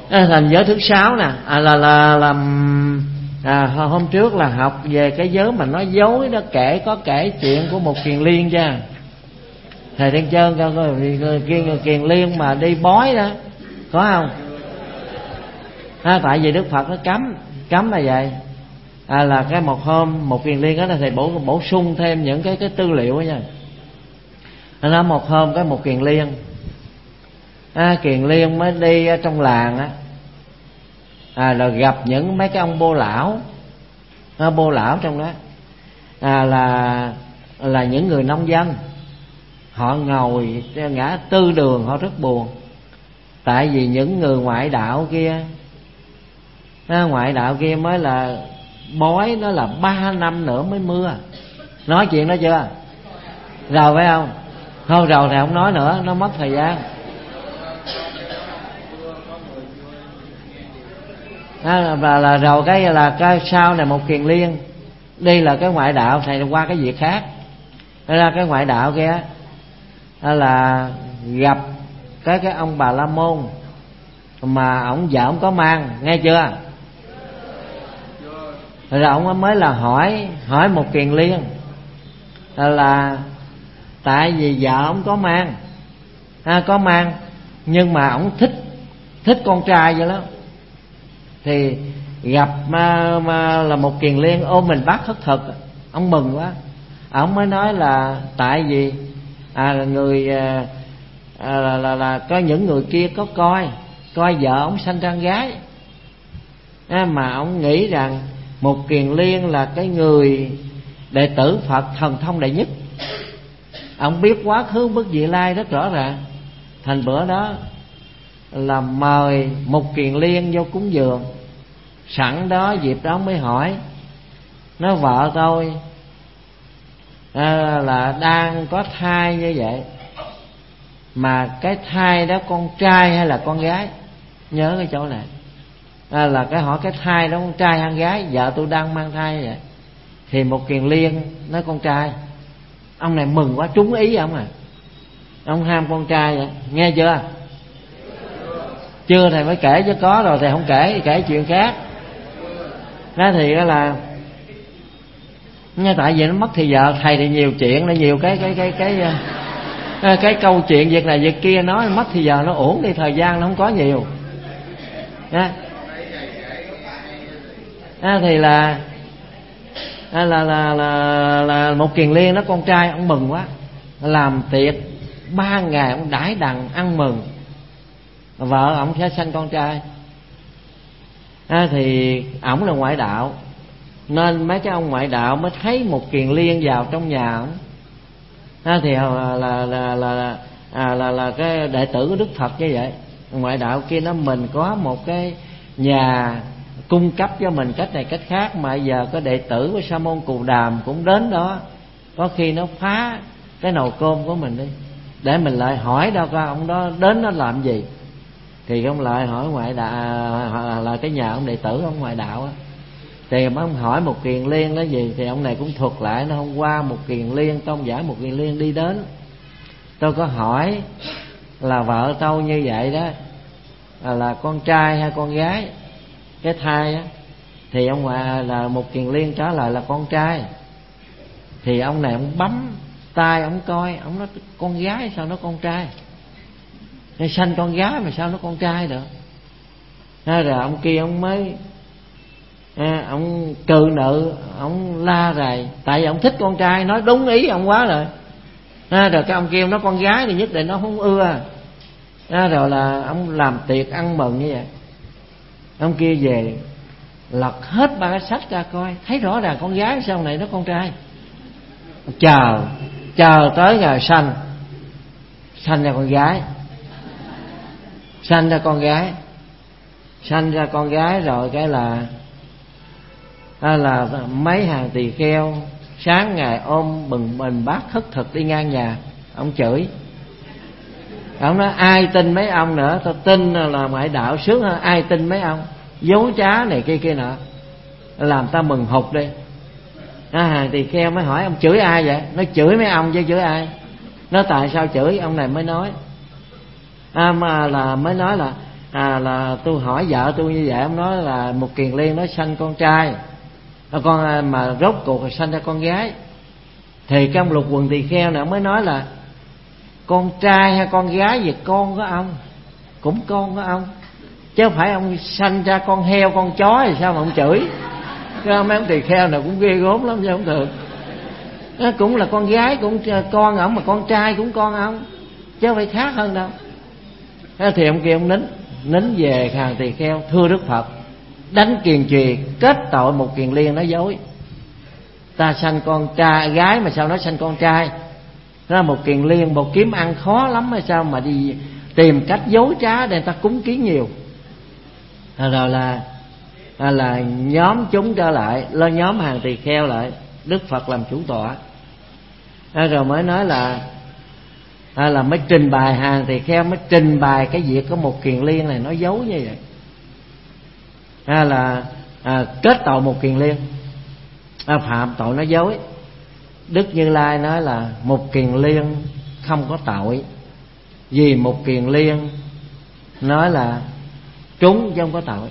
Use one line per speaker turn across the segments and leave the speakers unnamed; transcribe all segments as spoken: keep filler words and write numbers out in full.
À, thành giới thứ sáu nè, à, là là là à, hôm trước là học về cái giới mà nói dối đó, kể có kể chuyện của một kiền liên chứ. Thầy Thiên Trơn coi coi kiền, kiền liên mà đi bói đó có không? À, tại vì Đức Phật nó cấm, cấm là vậy. À, là cái một hôm một kiền liên đó là thầy bổ bổ sung thêm những cái cái tư liệu đó nha. Nó một hôm cái một kiền liên, à, kiền liên mới đi ở trong làng á, à, rồi gặp những mấy cái ông bô lão, à, bô lão trong đó, à, là là những người nông dân. Họ ngồi ngã tư đường, họ rất buồn. Tại vì những người ngoại đạo kia, à, ngoại đạo kia mới là bói nó là ba năm nữa mới mưa. Nói chuyện đó chưa? Rồi phải không? Thôi rồi thì không nói nữa, nó mất thời gian. À, và là rồi cái là cái sau này một kiền liên đi là cái ngoại đạo, thầy qua cái việc khác. Thế ra cái ngoại đạo kia là gặp cái cái ông Bà La Môn mà ông vợ ông có mang, nghe chưa? Rồi ông mới là hỏi hỏi một kiền liên là tại vì vợ ông có mang, à, có mang nhưng mà ông thích thích con trai vậy lắm. Thì gặp mà, mà là một kiền liên ôm mình bác khất thực, ông mừng quá. Ông mới nói là tại vì à, người à, là, là, là có những người kia có coi coi vợ ông sanh ra gái, à, mà ông nghĩ rằng một kiền liên là cái người đệ tử Phật thần thông đệ nhất. Ông biết quá khứ bất vị lai rất rõ ràng. Thành bữa đó là mời một kiền liên vô cúng dường. Sẵn đó dịp đó mới hỏi, nói vợ tôi à, là đang có thai như vậy, mà cái thai đó con trai hay là con gái? Nhớ cái chỗ này, à, là cái hỏi cái thai đó con trai hay con gái, vợ tôi đang mang thai như vậy. Thì một kiền liên nói con trai. Ông này mừng quá, trúng ý ông à. Ông ham con trai vậy, nghe chưa? Chưa thầy mới kể chứ, có rồi thầy không kể, kể chuyện khác. Đó thì đó là nghe, tại vì nó mất thì giờ thầy thì nhiều chuyện, nó nhiều cái cái cái cái cái, cái câu chuyện việc này việc kia, nói mất thì giờ nó uổng đi, thời gian nó không có nhiều. Đó, đó thì là là là là, là, là một kiền liên đó con trai, ông mừng quá, làm tiệc ba ngày, ông đãi đằng ăn mừng, vợ ông sẽ sanh con trai. À, thì ổng là ngoại đạo, nên mấy cái ông ngoại đạo mới thấy một kiền liên vào trong nhà ổng. À, thì là là là là, à, là là cái đệ tử của Đức Phật như vậy. Ngoại đạo kia nó mình có một cái nhà cung cấp cho mình cách này cách khác, mà giờ có đệ tử của Sa môn Cù Đàm cũng đến đó, có khi nó phá cái nồi cơm của mình đi, để mình lại hỏi đâu coi ông đó đến nó làm gì. Thì ông lại hỏi ngoại đạo, là cái nhà ông đệ tử ông ngoại đạo á, thì ông hỏi một kiền liên đó gì, thì ông này cũng thuật lại. Nó hôm qua một kiền liên, tôn giả một kiền liên đi đến, tôi có hỏi là vợ tôi như vậy đó là, là con trai hay con gái, cái thai á. Thì ông ngoại là một kiền liên trả lời là con trai. Thì ông này ông bấm tay ông coi, ông nói con gái sao nó con trai, nó sanh con gái mà sao nó con trai được. Thế rồi ông kia ông mới à, ông cự nữ, ông la rầy, tại vì ông thích con trai, nói đúng ý ông quá rồi. À, rồi cái ông kia nói con gái thì nhất định nó không ưa. À, rồi là ông làm tiệc ăn mừng như vậy. Ông kia về lật hết ba cái sách ra coi, thấy rõ ràng con gái, sau này nó con trai. Chờ chờ tới ngày sanh, sanh ra con gái, sanh ra con gái, sanh ra con gái rồi cái là à, là mấy hàng tỳ kheo sáng ngày ôm bừng bình bát khất thực đi ngang nhà. Ông chửi, ông nói ai tin mấy ông nữa, tôi tin là ngoại đạo sướng hơn, ai tin mấy ông dối trá này kia kia nọ, làm ta mừng hụt đi. À, hàng tỳ kheo mới hỏi ông chửi ai vậy? Nó chửi mấy ông chứ chửi ai. Nó tại sao chửi? Ông này mới nói à, mà là mới nói là à, là tôi hỏi vợ tôi như vậy, ông nói là một kiền liên nó sanh con trai, con mà rốt cuộc là sanh ra con gái. Thì cái ông Lục Quần Tỳ Kheo này mới nói là con trai hay con gái gì con của ông cũng con của ông, chứ không phải ông sanh ra con heo con chó thì sao mà ông chửi. Cái mấy ông tỳ kheo nào cũng ghê gớm lắm chứ không được. Nó cũng là con gái cũng con ông, mà con trai cũng con ông, chứ không phải khác hơn đâu. Thế thì ông kia ông nín nín về hàng tỳ kheo: thưa Đức Phật, đánh kiền trì kết tội một kiền liên nói dối. Ta sanh con trai gái mà sao nó sanh con trai? Đó là một kiền liên một kiếm ăn khó lắm hay sao mà đi tìm cách dối trá để người ta cúng kiến nhiều. Rồi là là nhóm chúng trở lại, lo nhóm hàng tỳ kheo lại, Đức Phật làm chủ tọa. Rồi mới nói là là mới trình bày, hàng tỳ kheo mới trình bày cái việc có một kiền liên này nói dối như vậy. À, là à, kết tội một kiền liên, à, phạm tội nói dối. Đức Như Lai nói là một kiền liên không có tội, vì một kiền liên nói là trúng chứ không có tội.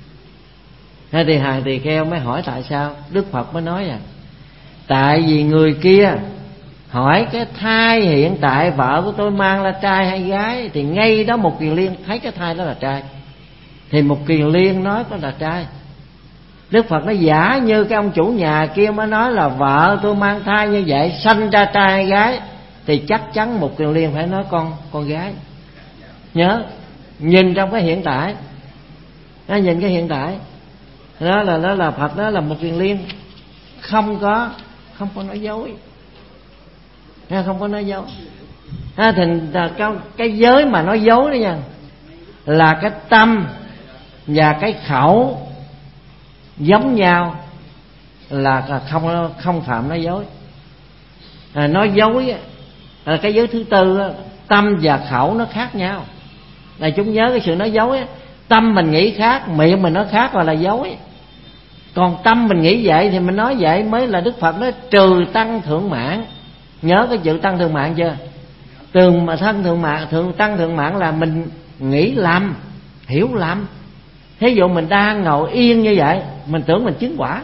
Thế thì hàng tỳ kheo mới hỏi tại sao. Đức Phật mới nói à, tại vì người kia hỏi cái thai hiện tại vợ của tôi mang là trai hay gái, thì ngay đó một kiền liên thấy cái thai đó là trai, thì một kiền liên nói có là trai. Đức Phật nói giả như cái ông chủ nhà kia mới nói là vợ tôi mang thai như vậy, sanh ra trai hay gái, thì chắc chắn một kiền liên phải nói con con gái. Nhớ nhìn trong cái hiện tại, nó nhìn cái hiện tại đó là đó là Phật đó là một kiền liên không có không có nói dối, không có nói dối. À, thì cái, cái giới mà nói dối đó nha, là cái tâm và cái khẩu giống nhau là không không phạm nói dối. À, nói dối là cái giới thứ tư, tâm và khẩu nó khác nhau. Là chúng nhớ cái sự nói dối, tâm mình nghĩ khác, miệng mình nói khác là là dối. Còn tâm mình nghĩ vậy thì mình nói vậy mới là Đức Phật nói trừ tăng thượng mãn. Nhớ cái chữ tăng thượng mãn chưa? Tường mà thân thượng mãn, thượng tăng thượng mãn là mình nghĩ lầm, hiểu lầm. Thí dụ mình đang ngồi yên như vậy, mình tưởng mình chứng quả.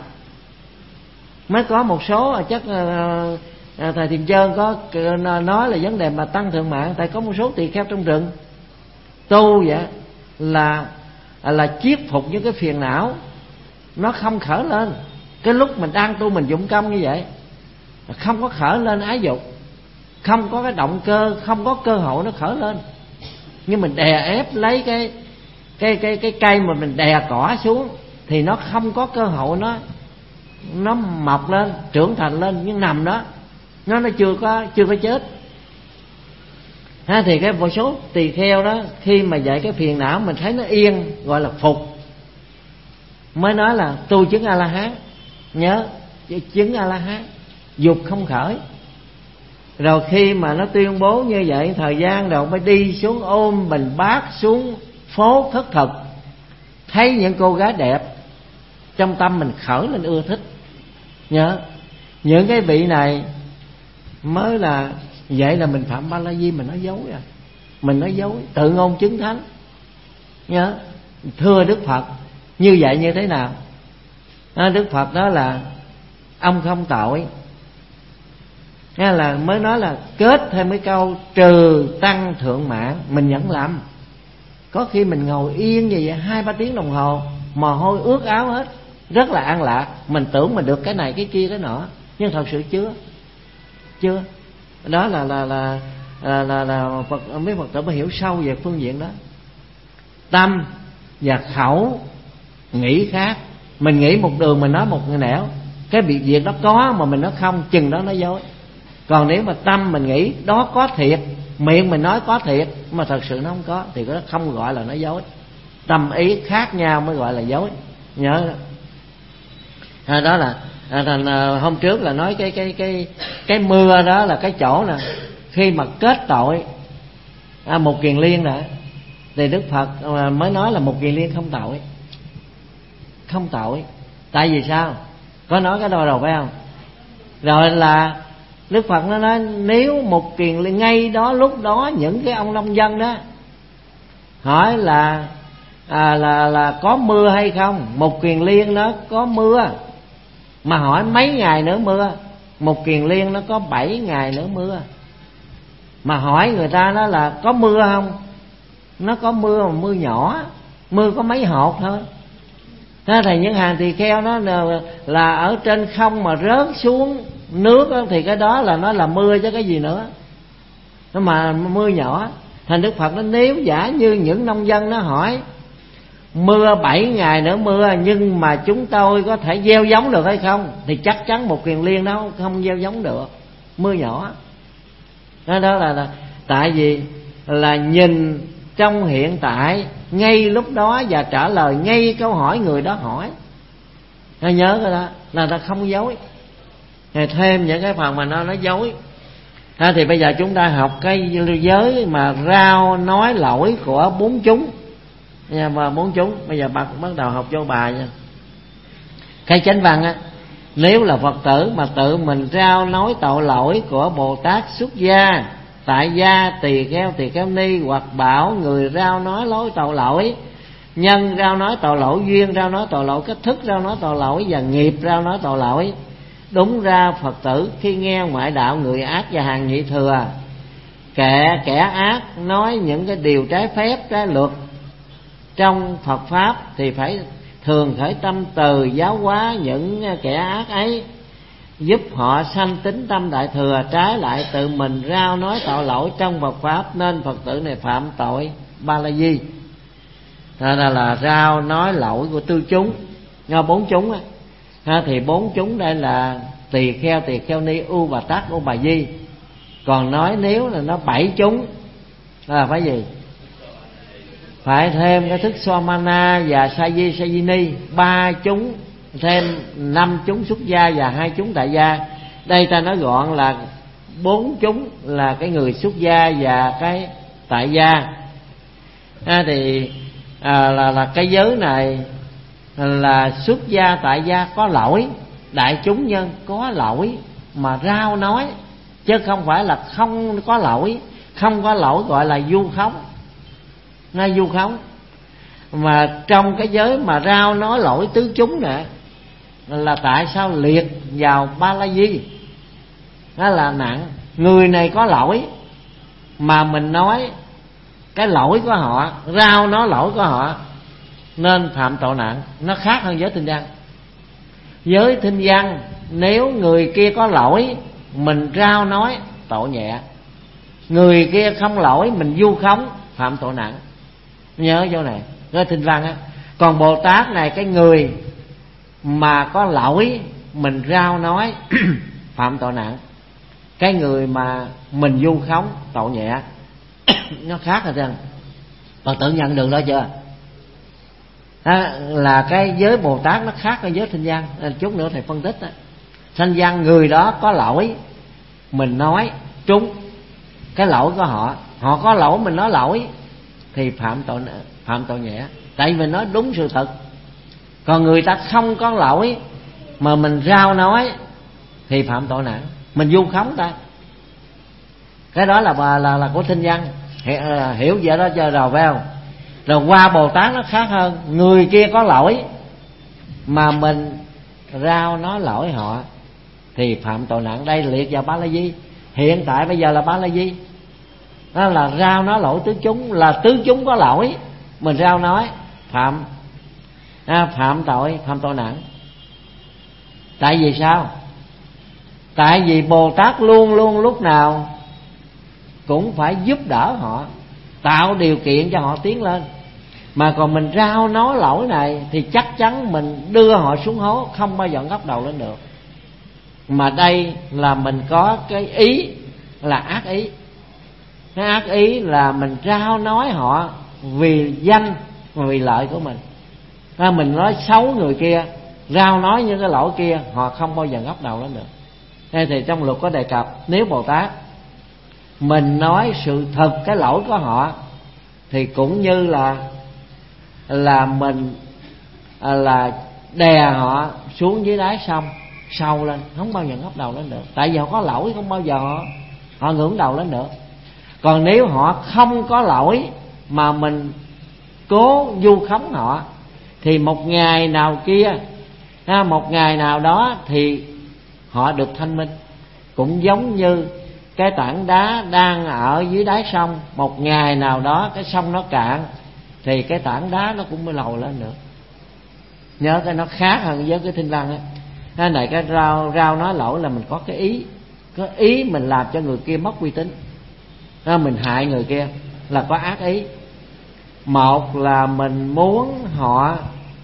Mới có một số chắc uh, thầy Thiền Trơn có nói là vấn đề mà tăng thượng mãn. Tại có một số tỳ kheo trong rừng tu vậy là là chiết phục những cái phiền não nó không khởi lên. Cái lúc mình đang tu mình dụng công như vậy, không có khởi lên ái dục, không có cái động cơ, không có cơ hội nó khởi lên. Nhưng mình đè ép lấy cái cái cái cái cây mà mình đè cỏ xuống thì nó không có cơ hội nó nó mọc lên, trưởng thành lên, nhưng nằm đó nó nó chưa có chưa có chết. Ha, thì cái một số tỳ kheo đó khi mà dạy cái phiền não mình thấy nó yên, gọi là phục, mới nói là tu chứng A La Hán. Nhớ chứng A La Hán, dục không khởi. Rồi khi mà nó tuyên bố như vậy, thời gian đầu mới đi xuống ôm bình bát xuống phố thất thực, thấy những cô gái đẹp, trong tâm mình khởi lên ưa thích. Nhớ những cái vị này mới là vậy là mình phạm ba la di, mình nói dối à, mình nói dối, tự ngôn chứng thánh. Nhớ thưa Đức Phật, như vậy như thế nào? À, Đức Phật đó là ông không tội. Nghe là mới nói là kết thêm cái câu trừ tăng thượng mãn, mình nhận lầm. Có khi mình ngồi yên như vậy hai ba tiếng đồng hồ, mồ hôi ướt áo hết, rất là an lạc, mình tưởng mình được cái này cái kia cái nọ, nhưng thật sự chưa, chưa. Đó là là là là là, là Phật, mấy Phật tử mới hiểu sâu về phương diện đó. Tâm và khẩu nghĩ khác, mình nghĩ một đường mình nói một nẻo, cái việc việc đó có mà mình nói không, chừng đó nói dối. Còn nếu mà tâm mình nghĩ đó có thiệt, miệng mình nói có thiệt mà thật sự nó không có, thì đó không gọi là nói dối. Tâm ý khác nhau mới gọi là dối. Nhớ đó. À, đó là, à, là hôm trước là nói cái cái cái cái mưa đó là cái chỗ nè, khi mà kết tội à, một kiền liên nè, thì Đức Phật mới nói là một kiền liên không tội, không tội. Tại vì sao? Có nói cái đó rồi phải không? Rồi là Đức Phật nó nói nếu một kiền liên ngay đó lúc đó những cái ông nông dân đó hỏi là à, là là có mưa hay không. Một Kiền Liên nó có mưa, mà hỏi mấy ngày nữa mưa. Một Kiền Liên nó có bảy ngày nữa mưa, mà hỏi người ta đó là có mưa không. Nó có mưa mà mưa nhỏ, mưa có mấy hột thôi. Thế thì những hàng tỳ kheo nó là ở trên không mà rớt xuống nước đó, thì cái đó là nó là mưa chứ cái gì nữa. Nó mà mưa nhỏ. Thành Đức Phật nó nếu giả như những nông dân nó hỏi mưa bảy ngày nữa mưa, nhưng mà chúng tôi có thể gieo giống được hay không, thì chắc chắn một Kiền Liên nó không gieo giống được, mưa nhỏ. Đó, đó là, là tại vì là nhìn trong hiện tại ngay lúc đó và trả lời ngay câu hỏi người đó hỏi. Nó nhớ cái đó là ta không dối. Rồi thêm những cái phần mà nó nó dối. À, thì bây giờ chúng ta học cái giới mà rao nói lỗi của bốn chúng nha, mà bốn chúng bây giờ bắt bắt đầu học vô bài nha. Cái chánh văn á, nếu là Phật tử mà tự mình rao nói tội lỗi của Bồ Tát xuất gia, tại gia, tỳ kheo, tỳ kheo ni, hoặc bảo người rao nói lối tội lỗi, nhân rao nói tội lỗi, duyên rao nói tội lỗi, cách thức rao nói tội lỗi và nghiệp rao nói tội lỗi. Đúng ra Phật tử khi nghe ngoại đạo người ác và hàng nhị thừa, kẻ kẻ ác nói những cái điều trái phép, trái luật trong Phật pháp, thì phải thường khởi tâm từ giáo hóa những kẻ ác ấy, giúp họ sanh tính tâm đại thừa. Trái lại tự mình rao nói tội lỗi trong Phật pháp, nên Phật tử này phạm tội ba la di. Đó là, là rao nói lỗi của tư chúng, do bốn chúng á. Ha, thì bốn chúng đây là tỳ kheo, tỳ kheo ni, u bà tát, u bà di. Còn nói nếu là nó bảy chúng là phải gì? Phải thêm cái thức Somana và Sa di, Sa di ni, ba chúng, thêm năm chúng xuất gia và hai chúng tại gia. Đây ta nói gọn là bốn chúng là cái người xuất gia và cái tại gia. À, thì à, là là cái giới này là xuất gia tại gia có lỗi, đại chúng nhân có lỗi mà rao nói, chứ không phải là không có lỗi. Không có lỗi gọi là vu khống, ngay vu khống. Mà trong cái giới mà rao nói lỗi tứ chúng nè, là tại sao liệt vào ba la di? Đó là nặng. Người này có lỗi mà mình nói cái lỗi của họ, rao nói lỗi của họ, nên phạm tội nặng. Nó khác hơn giới thinh văn. Giới thinh văn nếu người kia có lỗi mình rao nói tội nhẹ, người kia không lỗi mình vu khống phạm tội nặng. Nhớ chỗ này, giới thinh văn á. Còn Bồ Tát này, cái người mà có lỗi mình rao nói phạm tội nặng, cái người mà mình vu khống tội nhẹ. Nó khác rồi rằng Phật tử nhận được đó chưa? Đó là cái giới Bồ Tát nó khác với giới thinh văn. Chút nữa thầy phân tích đó. Thinh văn người đó có lỗi mình nói trúng cái lỗi của họ, họ có lỗi mình nói lỗi, thì phạm tội phạm tội nhẹ, tại vì mình nói đúng sự thật. Còn người ta không có lỗi mà mình rao nói thì phạm tội nặng, mình vu khống ta. Cái đó là là là, là của thinh văn. Hiểu vậy đó cho rồi phải không? Rồi qua Bồ Tát nó khác hơn. Người kia có lỗi mà mình rao nói lỗi họ thì phạm tội nặng. Đây liệt vào ba la di. Hiện tại bây giờ là ba la di. Đó là rao nói lỗi tứ chúng, là tứ chúng có lỗi mình rao nói phạm à, phạm tội phạm tội nặng. Tại vì sao? Tại vì Bồ Tát luôn luôn lúc nào cũng phải giúp đỡ họ, tạo điều kiện cho họ tiến lên. Mà còn mình rao nói lỗi này thì chắc chắn mình đưa họ xuống hố, không bao giờ ngóc đầu lên được. Mà đây là mình có cái ý là ác ý. Cái ác ý là mình rao nói họ vì danh, vì lợi của mình. Nên mình nói xấu người kia, rao nói những cái lỗi kia, họ không bao giờ ngóc đầu lên được. Thế thì trong luật có đề cập, nếu Bồ Tát mình nói sự thật cái lỗi của họ thì cũng như là là mình là đè họ xuống dưới đáy sông, sâu lên, không bao giờ ngóc đầu lên được. Tại vì họ có lỗi, không bao giờ họ, họ ngẩng đầu lên được. Còn nếu họ không có lỗi mà mình cố vu khống họ, thì một ngày nào kia, một ngày nào đó thì họ được thanh minh. Cũng giống như cái tảng đá đang ở dưới đáy sông, một ngày nào đó cái sông nó cạn thì cái tảng đá nó cũng mới lầu lên nữa. Nhớ cái nó khác hơn với cái thinh văn á. Cái này cái rao rao nói lỗi là mình có cái ý, có ý mình làm cho người kia mất uy tín, mình hại người kia là có ác ý. Một là mình muốn họ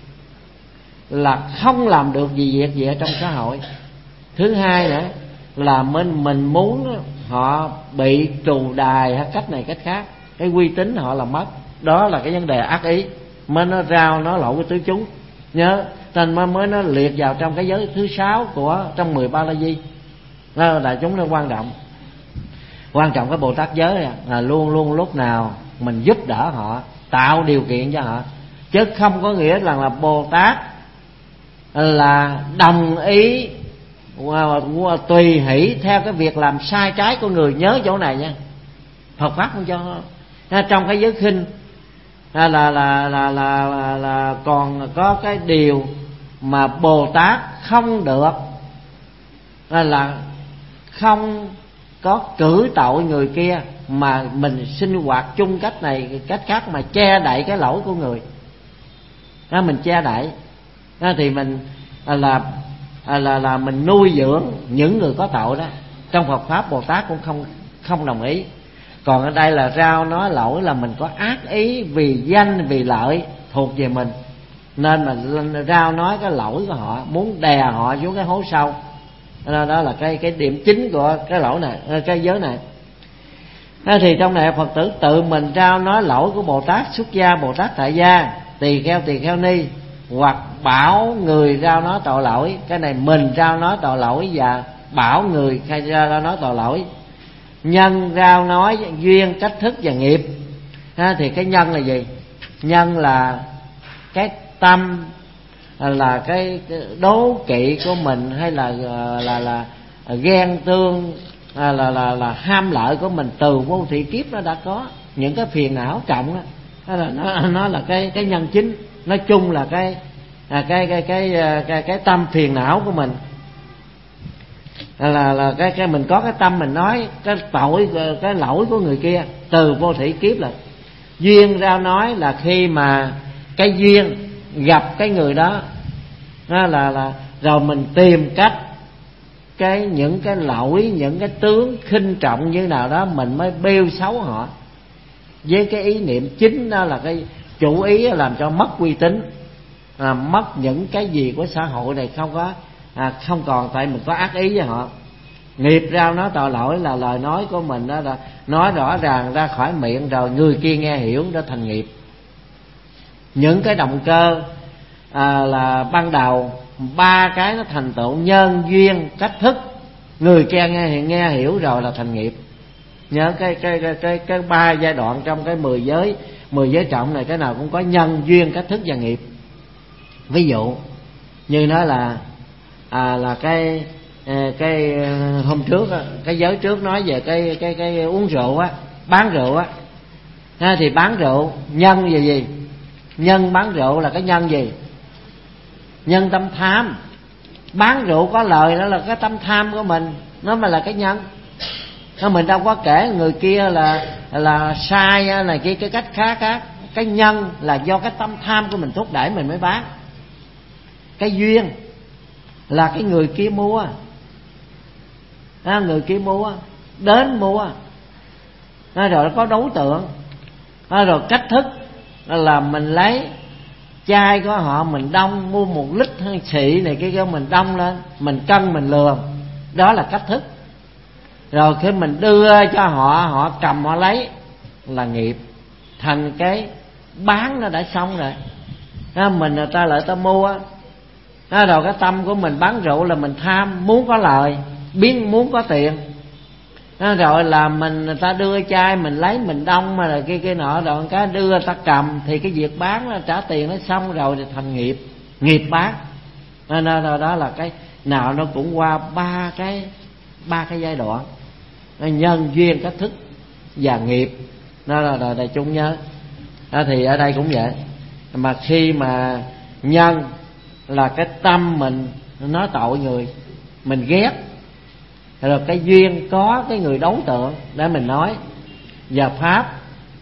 là không làm được gì việc gì ở trong xã hội. Thứ hai nữa là mình mình muốn họ bị trù đài hay cách này cách khác, cái uy tín họ là mất. Đó là cái vấn đề ác ý, mới nó rao nó lộn cái tứ chúng. Nhớ thành mới mới nó liệt vào trong cái giới thứ sáu của trong mười ba la di. Đó là chúng nó quan trọng. Quan trọng cái Bồ Tát giới là luôn luôn lúc nào mình giúp đỡ họ, tạo điều kiện cho họ, chứ không có nghĩa rằng là Bồ Tát là đồng ý tùy hỷ theo cái việc làm sai trái của người. Nhớ chỗ này nha, Phật pháp không cho. Trong cái giới khinh là là là là là, là còn có cái điều mà Bồ Tát không được là, là không có cử tội người kia, mà mình sinh hoạt chung cách này cách khác mà che đậy cái lỗi của người đó, mình che đậy đó, thì mình là là là, là mình nuôi dưỡng những người có tội đó. Trong Phật pháp Bồ Tát cũng không không đồng ý. Còn ở đây là rao nói lỗi là mình có ác ý vì danh vì lợi thuộc về mình, nên mà rao nói cái lỗi của họ, muốn đè họ xuống cái hố sâu. Đó, đó là cái cái điểm chính của cái lỗi này, cái giới này. Đó thì trong này Phật tử tự mình rao nói lỗi của Bồ Tát xuất gia, Bồ Tát tại gia, tỳ kheo, tỳ kheo ni, hoặc bảo người rao nói tội lỗi. Cái này mình rao nói tội lỗi và bảo người khai rao nói tội lỗi. Nhân rao nói duyên, cách thức và nghiệp. Ha, thì cái nhân là gì? Nhân là cái tâm, là cái đố kỵ của mình, hay là là là, là ghen tương, là, là là là ham lợi của mình từ vô thị kiếp nó đã có những cái phiền não trọng đó. Đó là nó nó là cái cái nhân chính. Nói chung là cái à, cái cái cái cái cái tâm phiền não của mình. Là là cái cái mình có cái tâm mình nói cái tội cái lỗi của người kia từ vô thị kiếp. Là duyên rao nói là khi mà cái duyên gặp cái người đó, đó là là rồi mình tìm cách cái những cái lỗi, những cái tướng khinh trọng như nào đó mình mới bêu xấu họ, với cái ý niệm chính đó là cái chủ ý làm cho mất uy tín, à, mất những cái gì của xã hội này, không có à, không còn, tại mình có ác ý với họ. Nghiệp rao nói tội lỗi là lời nói của mình đó là nói rõ ràng ra khỏi miệng rồi người kia nghe hiểu, đó thành nghiệp. Những cái động cơ à, là ban đầu ba cái nó thành tựu nhân duyên cách thức, người kia nghe nghe hiểu rồi là thành nghiệp. Nhớ cái cái cái cái cái ba giai đoạn trong cái mười giới mười giới trọng này, cái nào cũng có nhân duyên cách thức và nghiệp. Ví dụ như nói là à, là cái cái hôm trước á, cái giới trước nói về cái cái cái uống rượu á, bán rượu á, ha, thì bán rượu nhân về gì? Nhân bán rượu là cái nhân gì? Nhân tâm tham. Bán rượu có lời đó là cái tâm tham của mình, nó mà là cái nhân. Nó mình đâu có kể người kia là là sai này kia cái cách khác khác. Cái nhân là do cái tâm tham của mình thúc đẩy mình mới bán. Cái duyên là cái người kia mua, à, người kia mua đến mua, à, rồi có đối tượng, à, rồi cách thức là mình lấy chai của họ mình đông, mua một lít hay xị này kia kia mình đông lên, mình cân mình lường, đó là cách thức. Rồi khi mình đưa cho họ, họ cầm họ lấy là nghiệp, thành cái bán nó đã xong rồi. À, mình người ta lại ta mua, à, rồi cái tâm của mình bán rượu là mình tham, muốn có lời, biến muốn có tiền. À, rồi là mình người ta đưa chai mình lấy mình đông mà là kia kia nọ, rồi cái đưa ta cầm thì cái việc bán nó trả tiền nó xong rồi thì thành nghiệp, nghiệp bán. À, đó, đó là cái nào nó cũng qua ba cái ba cái giai đoạn, nhân duyên cách thức và nghiệp. Đó là đại chúng nhớ. À, thì ở đây cũng vậy, mà khi mà nhân là cái tâm mình nói tội người, mình ghét, rồi cái duyên có cái người đối tượng để mình nói, và pháp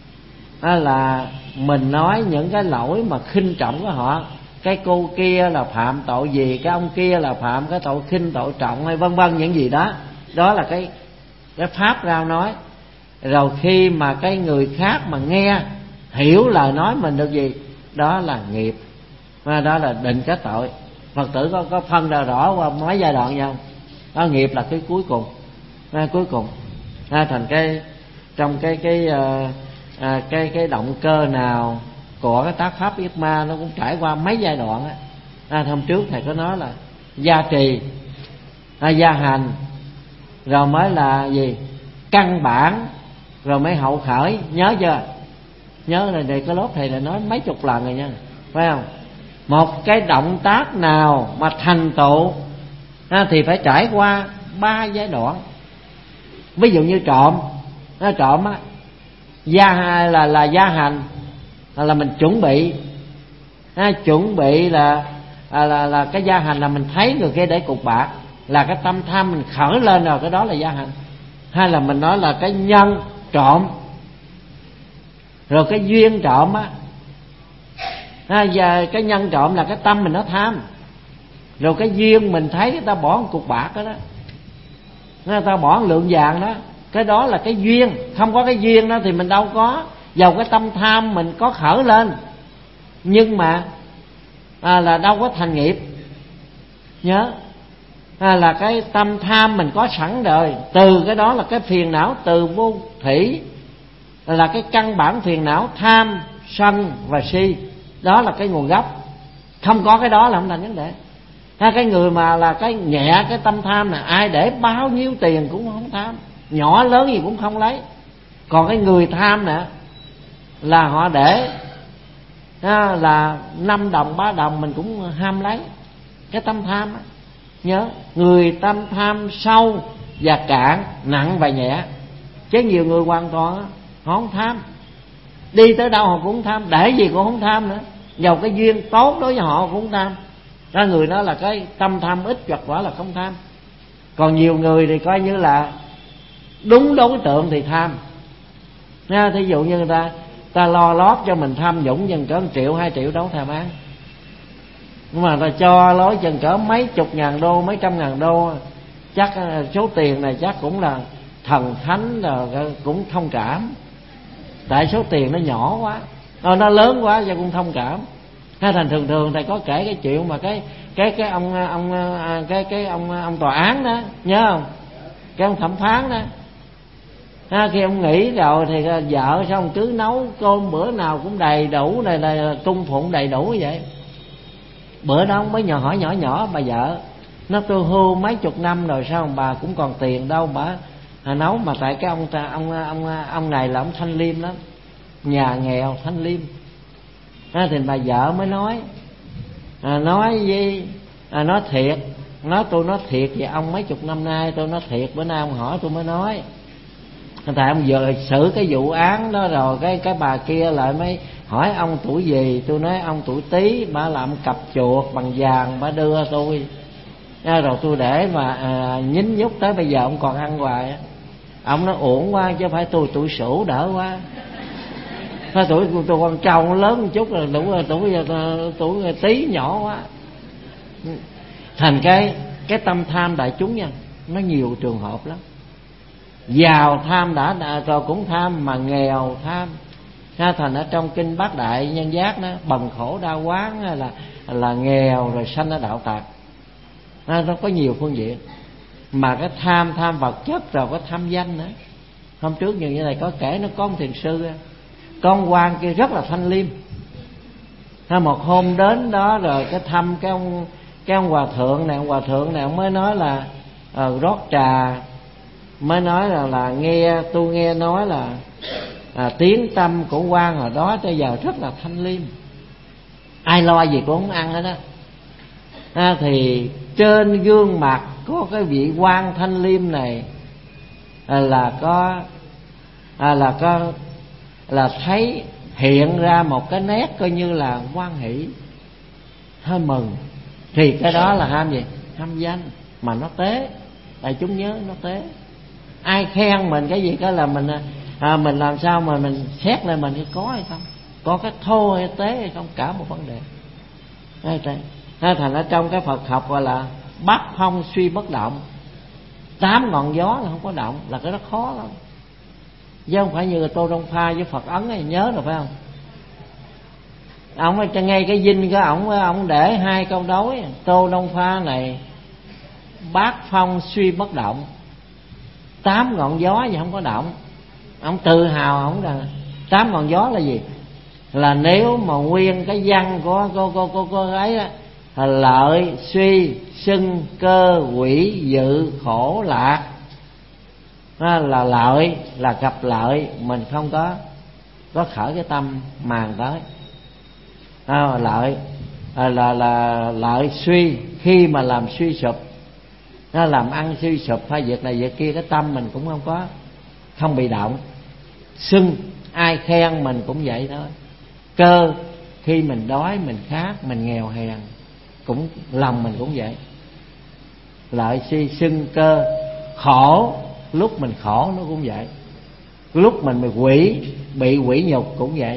là mình nói những cái lỗi mà khinh trọng của họ. Cái cô kia là phạm tội gì, cái ông kia là phạm cái tội khinh tội trọng, hay vân vân những gì đó. Đó là cái cái pháp rao nói. Rồi khi mà cái người khác mà nghe hiểu lời nói mình được gì, đó là nghiệp, và đó là định kết tội. Phật tử có có phân ra rõ qua mấy giai đoạn nhau. Đó, nghiệp là cái cuối cùng, à, cuối cùng à, thành cái trong cái cái uh, à, cái cái động cơ nào của cái tác pháp yết ma nó cũng trải qua mấy giai đoạn á. À, hôm trước thầy có nói là gia trì, à, gia hành, rồi mới là gì, căn bản, rồi mới hậu khởi. Nhớ chưa? Nhớ này, để cái lớp thầy đã nói mấy chục lần rồi nha, phải không? Một cái động tác nào mà thành tựu à, thì phải trải qua ba giai đoạn. Ví dụ như trộm, nó trộm á, gia là là gia hành, là, là mình chuẩn bị, à, chuẩn bị là, là là là cái gia hành là mình thấy người kia để cục bạc, là cái tâm tham mình khởi lên rồi, cái đó là gia hành. Hay là mình nói là cái nhân trộm, rồi cái duyên trộm á, à, và cái nhân trộm là cái tâm mình nó tham, rồi cái duyên mình thấy người ta bỏ một cục bạc đó, đó, người ta bỏ một lượng vàng đó, cái đó là cái duyên. Không có cái duyên đó thì mình đâu có, dầu cái tâm tham mình có khởi lên, nhưng mà à, là đâu có thành nghiệp. Nhớ à, là cái tâm tham mình có sẵn rồi, từ cái đó là cái phiền não từ vô thủy, là cái căn bản phiền não tham sân và si, đó là cái nguồn gốc. Không có cái đó là không thành vấn đề. Ha, cái người mà là cái nhẹ cái tâm tham này, ai để bao nhiêu tiền cũng không tham, nhỏ lớn gì cũng không lấy. Còn cái người tham nè, là họ để ha, là năm đồng ba đồng mình cũng ham lấy. Cái tâm tham á, nhớ, người tâm tham sâu và cạn, nặng và nhẹ. Chứ nhiều người hoàn toàn á, họ không tham, đi tới đâu họ cũng không tham, để gì cũng không tham nữa, dầu cái duyên tốt đối với họ cũng không tham. Đó, người đó là cái tâm tham ít hoặc quả là không tham. Còn nhiều người thì coi như là đúng đối tượng thì tham. Nha, thí dụ như người ta ta lo lót cho mình tham nhũng chừng cỡ một triệu hai triệu đâu thèm ăn, nhưng mà ta cho lối chừng cỡ mấy chục ngàn đô, mấy trăm ngàn đô, chắc số tiền này chắc cũng là thần thánh rồi cũng thông cảm. Tại số tiền nó nhỏ quá, nó lớn quá cho cũng thông cảm. Hay thành thường thường thầy có kể cái chuyện mà cái cái cái ông ông cái cái ông ông tòa án đó, nhớ không? Cái ông thẩm phán đó. Ha, khi ông nghỉ rồi thì vợ sao ông cứ nấu cơm bữa nào cũng đầy đủ, này là cung phụng đầy đủ vậy. Bữa đó ông mới nhỏ hỏi nhỏ nhỏ bà vợ, nó tôi hưu mấy chục năm rồi sao bà cũng còn tiền đâu bà à, nấu. Mà tại cái ông ông ông ông này là ông thanh liêm lắm, nhà nghèo thanh liêm. À, thì bà vợ mới nói à, nói với à, nói thiệt, nói tôi nói thiệt vậy ông, mấy chục năm nay tôi nói thiệt, bữa nay ông hỏi tôi mới nói. Tại ông vừa xử cái vụ án đó rồi, cái cái bà kia lại mới hỏi ông tuổi gì, tôi nói ông tuổi Tý, bà làm cặp chuột bằng vàng bà đưa tôi. À, rồi tôi để mà à, nhín nhúc tới bây giờ ông còn ăn hoài. Ông nói uổng quá chứ phải tôi tuổi Sửu đỡ quá. Thôi tuổi tôi con trâu lớn một chút rồi, đủ rồi, tuổi tuổi Tý nhỏ quá. Thành cái cái tâm tham đại chúng nha, nó nhiều trường hợp lắm. Giàu tham đã, đã rồi cũng tham, mà nghèo tham. Ha, thành ở trong kinh Bát Đại Nhân Giác đó, bần khổ đau quán là là nghèo rồi sanh ở đạo tặc. Ha, nó có nhiều phương diện. Mà cái tham tham vật chất rồi có tham danh nữa. Hôm trước như này có kể, nó có một thiền sư, con quan kia rất là thanh liêm. Ha, một hôm đến đó rồi cái thăm cái ông cái ông hòa thượng này, ông hòa thượng này ông mới nói là uh, rót trà, mới nói là, là nghe tôi nghe nói là à, tiếng tâm của quan hồi đó tới giờ rất là thanh liêm, ai lo gì cũng không ăn hết đó. À, thì trên gương mặt có cái vị quan thanh liêm này à, là có à, là có là thấy hiện ra một cái nét coi như là hoan hỷ, hơi mừng, thì cái đó là ham gì? Ham danh mà nó tế, đại chúng nhớ nó tế. Ai khen mình cái gì đó là mình à, mình làm sao mà mình xét lại mình có hay không, có cái thô hay tế hay không, cả một vấn đề. Nên thành ở trong cái Phật học gọi là bát phong suy bất động, tám ngọn gió là không có động, là cái đó khó lắm. Chứ không phải như Tô Đông Pha với Phật Ấn ấy, nhớ rồi phải không? Ông ở trên ngay cái dinh của ổng, ông để hai câu đối: Tô Đông Pha này bát phong suy bất động, tám ngọn gió gì không có động. Ông tự hào ông rằng tám ngọn gió là gì? Là nếu mà nguyên cái văn của cô cô cô cô ấy đó, là lợi suy sưng cơ quỷ dự khổ lạc, đó là lợi là gặp lợi, mình không có có khởi cái tâm màng tới. À, lợi à, là là lợi suy, khi mà làm suy sụp, nó làm ăn suy sụp hay việc này việc kia, cái tâm mình cũng không có không bị động. Sưng, ai khen mình cũng vậy thôi. Cơ, khi mình đói, mình khát, mình nghèo hèn, cũng lòng mình cũng vậy. Lợi suy sưng cơ. Khổ, lúc mình khổ nó cũng vậy, lúc mình bị quỷ bị quỷ nhục cũng vậy.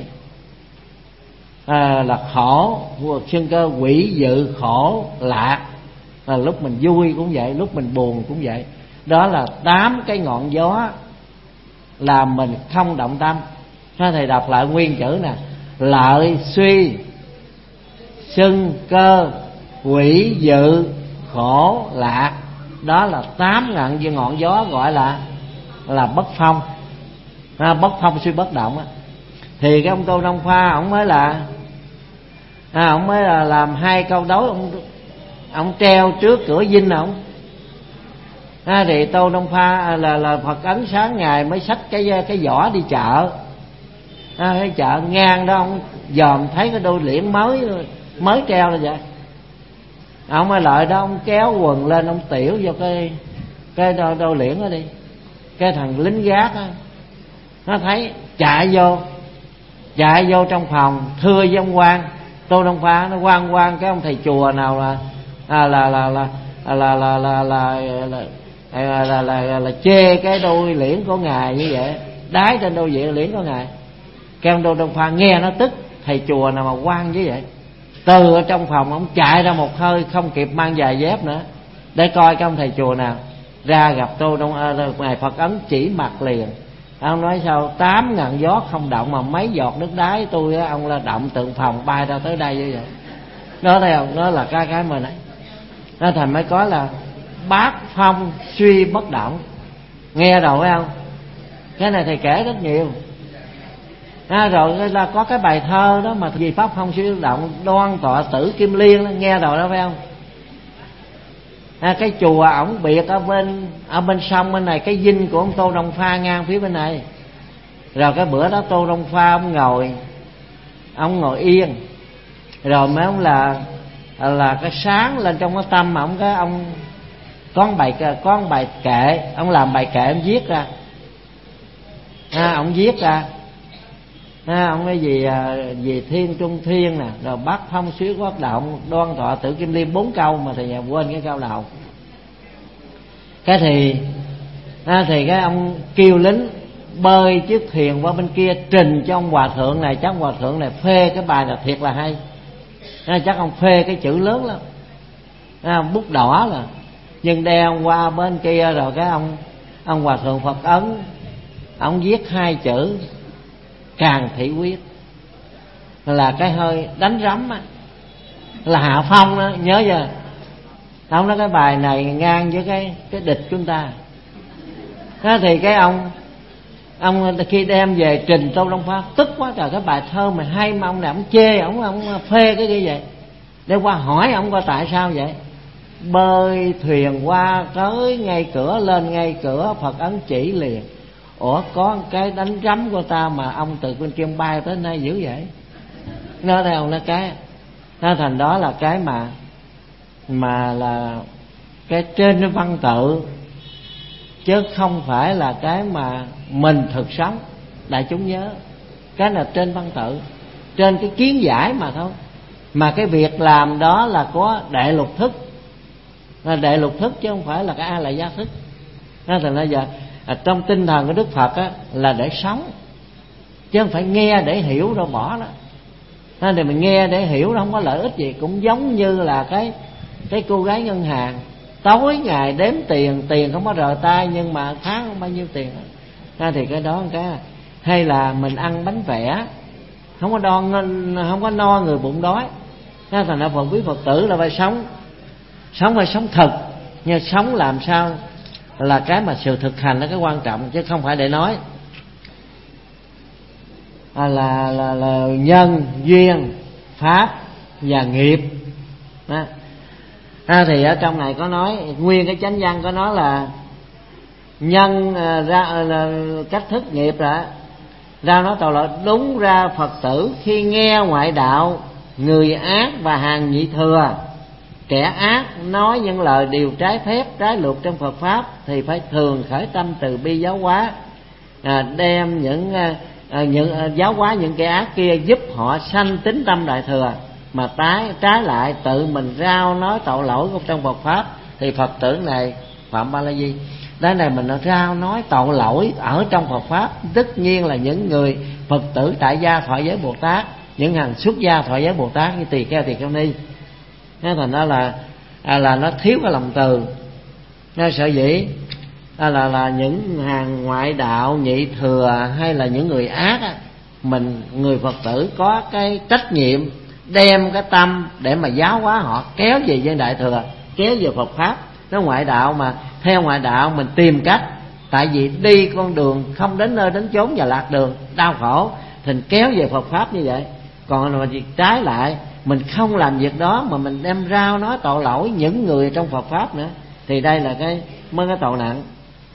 À, là khổ sưng cơ quỷ dự khổ lạc, là lúc mình vui cũng vậy, lúc mình buồn cũng vậy. Đó là tám cái ngọn gió làm mình không động tâm. Thế thầy đọc lại nguyên chữ nè: lợi suy sưng cơ quỷ dự khổ lạc. Đó là tám ngọn như ngọn gió gọi là là bất phong. À, bất phong suy bất động á. Thì cái ông Tô Đông Pha ổng mới là à, ổng mới là làm hai câu đối, ông ông treo trước cửa dinh ổng. À, thì Tô Đông Pha là là Phật Ấn sáng ngày mới xách cái cái giỏ đi chợ. À, cái chợ ngang đó ông dòm thấy cái đôi liễn mới mới treo là vậy. Ông mới lợi đó, ông kéo quần lên, ông tiểu vô cái cái đôi, đôi liễn đó đi. Cái thằng lính gác á, nó thấy chạy vô chạy vô trong phòng thưa với ông quan Tô Đông Pha. Nó quan quan cái ông thầy chùa nào là à, là, là, là, là, là, là, là, là, là, là, là, là, là, là chê cái đôi liễn của ngài như vậy, đái trên đôi liễn của ngài. Cái ông Tô Đông Pha nghe nó tức, thầy chùa nào mà quan như vậy. Từ ở trong phòng ông chạy ra một hơi, không kịp mang giày dép nữa để coi cái ông thầy chùa nào ra gặp Tô Đông ngài Phật Ấn chỉ mặt liền. Ông nói sao tám ngàn gió không động mà mấy giọt nước đái tôi á, ông là động tượng phòng bay ra tới đây như vậy. Đó thấy không? Đó là cái cái mình ấy. Nó thành mới có là bát phong suy bất động. Nghe rồi phải không? Cái này thầy kể rất nhiều. À, rồi là có cái bài thơ đó mà vì pháp phong suy bất động, đoan tọa tử Kim Liên đó, nghe rồi đó phải không? À, cái chùa ổng biệt ở bên ở bên sông bên này, cái dinh của ông Tô Đông Pha ngang phía bên này. Rồi cái bữa đó Tô Đông Pha ông ngồi ông ngồi yên, rồi mấy ông là là cái sáng lên trong cái tâm mà ông cái ông có một bài có một bài kệ, ông làm bài kệ ông viết ra. À, ông viết ra à, ông cái gì gì thiên trung thiên nè, rồi bát phong suy bất động, đoan tọa tử Kim Liên, bốn câu mà thầy nhà quên cái câu đầu. Cái thì à, thì cái ông kêu lính bơi chiếc thuyền qua bên kia trình cho ông hòa thượng này. Chắc hòa thượng này phê cái bài là thiệt là hay. À, chắc ông phê cái chữ lớn lắm, à, bút đỏ là. Nhưng đeo qua bên kia rồi cái ông ông hòa thượng Phật Ấn ông viết hai chữ Càn Thị Quyết, là cái hơi đánh rắm á, là hạ phong đó, nhớ chưa? Ông nói cái bài này ngang với cái cái địch chúng ta. Thế thì cái ông ông khi đem về trình Tô Đông Pha tức quá trời, cái bài thơ mà hay mà ông này ông chê, ông ông phê cái gì vậy? Để qua hỏi ông coi tại sao vậy. Bơi thuyền qua tới ngay cửa, lên ngay cửa, Phật Ấn chỉ liền. Ủa có cái đánh rắm của ta mà ông từ bên kia bay tới nay dữ vậy? Nó theo nó cái nó thành đó là cái mà mà là cái trên cái văn tự, chứ không phải là cái mà mình thực sống. Đại chúng nhớ cái là trên văn tự, trên cái kiến giải mà thôi. Mà cái việc làm đó là có đệ lục thức, là đệ lục thức chứ không phải là cái A Lại Gia thức. Nên thành ra giờ à, trong tinh thần của Đức Phật á, là để sống, chứ không phải nghe để hiểu rồi bỏ đó. Nên thì mình nghe để hiểu nó không có lợi ích gì. Cũng giống như là cái cái cô gái ngân hàng, tối ngày đếm tiền, tiền không có rời tay, nhưng mà tháng không bao nhiêu tiền. Nên thì cái đó cái. Hay là mình ăn bánh vẽ, không có đo, không có no người bụng đói. Nên thành ra phần quý Phật tử là phải sống, sống phải sống thực. Nhưng sống làm sao là cái mà sự thực hành là cái quan trọng, chứ không phải để nói. À, là, là, là nhân, duyên, pháp và nghiệp đó. À, thì ở trong này có nói, nguyên cái chánh văn có nói là nhân à, ra à, là cách thức nghiệp là ra nói tội lỗi. Đúng ra Phật tử khi nghe ngoại đạo, người ác và hàng nhị thừa, kẻ ác nói những lời điều trái phép, trái luật trong Phật pháp, thì phải thường khởi tâm từ bi giáo hóa, à, đem những à, những à, giáo hóa những kẻ ác kia, giúp họ sanh tín tâm đại thừa. Mà trái trái lại tự mình rao nói tội lỗi trong Phật pháp thì Phật tử này phạm ba la di. Đây này mình rao nói tội lỗi ở trong Phật pháp, tất nhiên là những người Phật tử tại gia thọ giới Bồ Tát, những hàng xuất gia thọ giới Bồ Tát như tỳ kheo, tỳ kheo ni. Thế thành ra là à, là nó thiếu cái lòng từ. Nên sở dĩ à, là là những hàng ngoại đạo, nhị thừa hay là những người ác á, mình người Phật tử có cái trách nhiệm đem cái tâm để mà giáo hóa họ, kéo về với đại thừa, kéo về Phật pháp. Nó ngoại đạo mà theo ngoại đạo mình tìm cách, tại vì đi con đường không đến nơi đến chốn và lạc đường, đau khổ, thì kéo về Phật pháp như vậy. Còn mà việc trái lại, mình không làm việc đó mà mình đem rao nói tội lỗi những người trong Phật pháp nữa, thì đây là cái mới cái tội nặng.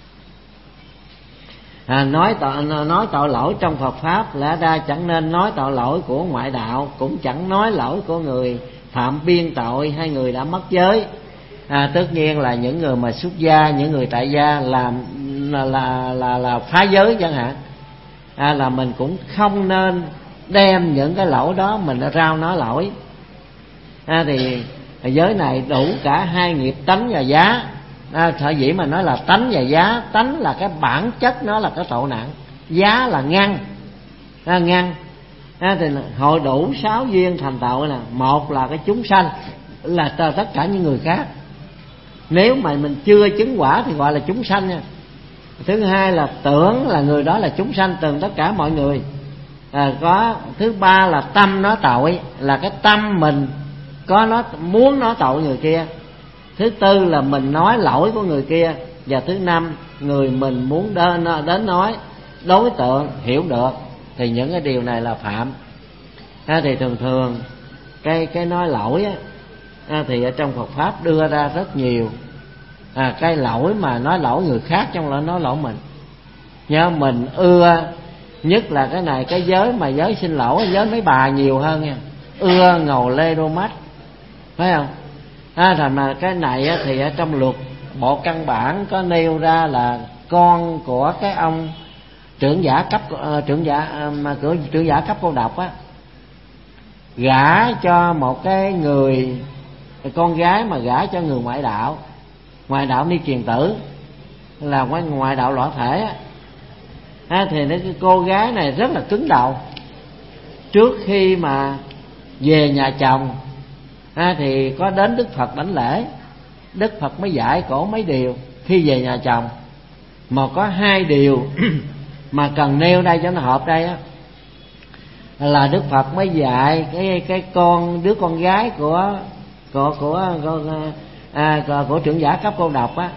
À, nói tội nói tội lỗi trong Phật pháp lẽ ra chẳng nên nói tội lỗi của ngoại đạo, cũng chẳng nói lỗi của người phạm biên tội hay người đã mất giới. À, tất nhiên là những người mà xuất gia, những người tại gia làm là là là, là phá giới chẳng hạn, à, là mình cũng không nên đem những cái lỗi đó mình đã rao nói lỗi. À, thì giới này đủ cả hai nghiệp tánh và giá. À, sở dĩ mà nói là tánh và giá, tánh là cái bản chất nó là cái tội nặng, giá là ngăn, à, ngăn. À, thì hội đủ sáu duyên thành tội nè. Một là cái chúng sanh, là tất cả những người khác. Nếu mà mình chưa chứng quả thì gọi là chúng sanh nha. Thứ hai là tưởng là người đó là chúng sanh từ tất cả mọi người. À, có thứ ba là tâm nói tội, là cái tâm mình có nó muốn nói tội người kia. Thứ tư là mình nói lỗi của người kia. Và thứ năm, người mình muốn đến, đến nói, đối tượng hiểu được, thì những cái điều này là phạm. À, thì thường thường cái cái nói lỗi á, à, thì ở trong Phật pháp đưa ra rất nhiều. À, cái lỗi mà nói lỗi người khác trong đó nói lỗi mình. Nhớ mình ưa nhất là cái này, cái giới mà giới xin lỗi, giới mấy bà nhiều hơn nha, ưa ngầu lê đô mắt, phải không? À, rồi mà cái này á, thì ở trong luật bộ căn bản có nêu ra là con của cái ông trưởng giả cấp uh, trưởng giả uh, mà của trưởng giả cấp cô độc á, gả cho một cái người con gái mà gả cho người ngoại đạo, ngoại đạo ni kiền tử, là ngoại đạo lõa thể á. À, thì cái cô gái này rất là cứng đầu. Trước khi mà về nhà chồng, à, thì có đến Đức Phật đảnh lễ. Đức Phật mới dạy cổ mấy điều khi về nhà chồng. Mà có hai điều mà cần nêu đây cho nó hợp đây á, là Đức Phật mới dạy cái cái con đứa con gái của của của của, à, của, của trưởng giả cấp cô độc á,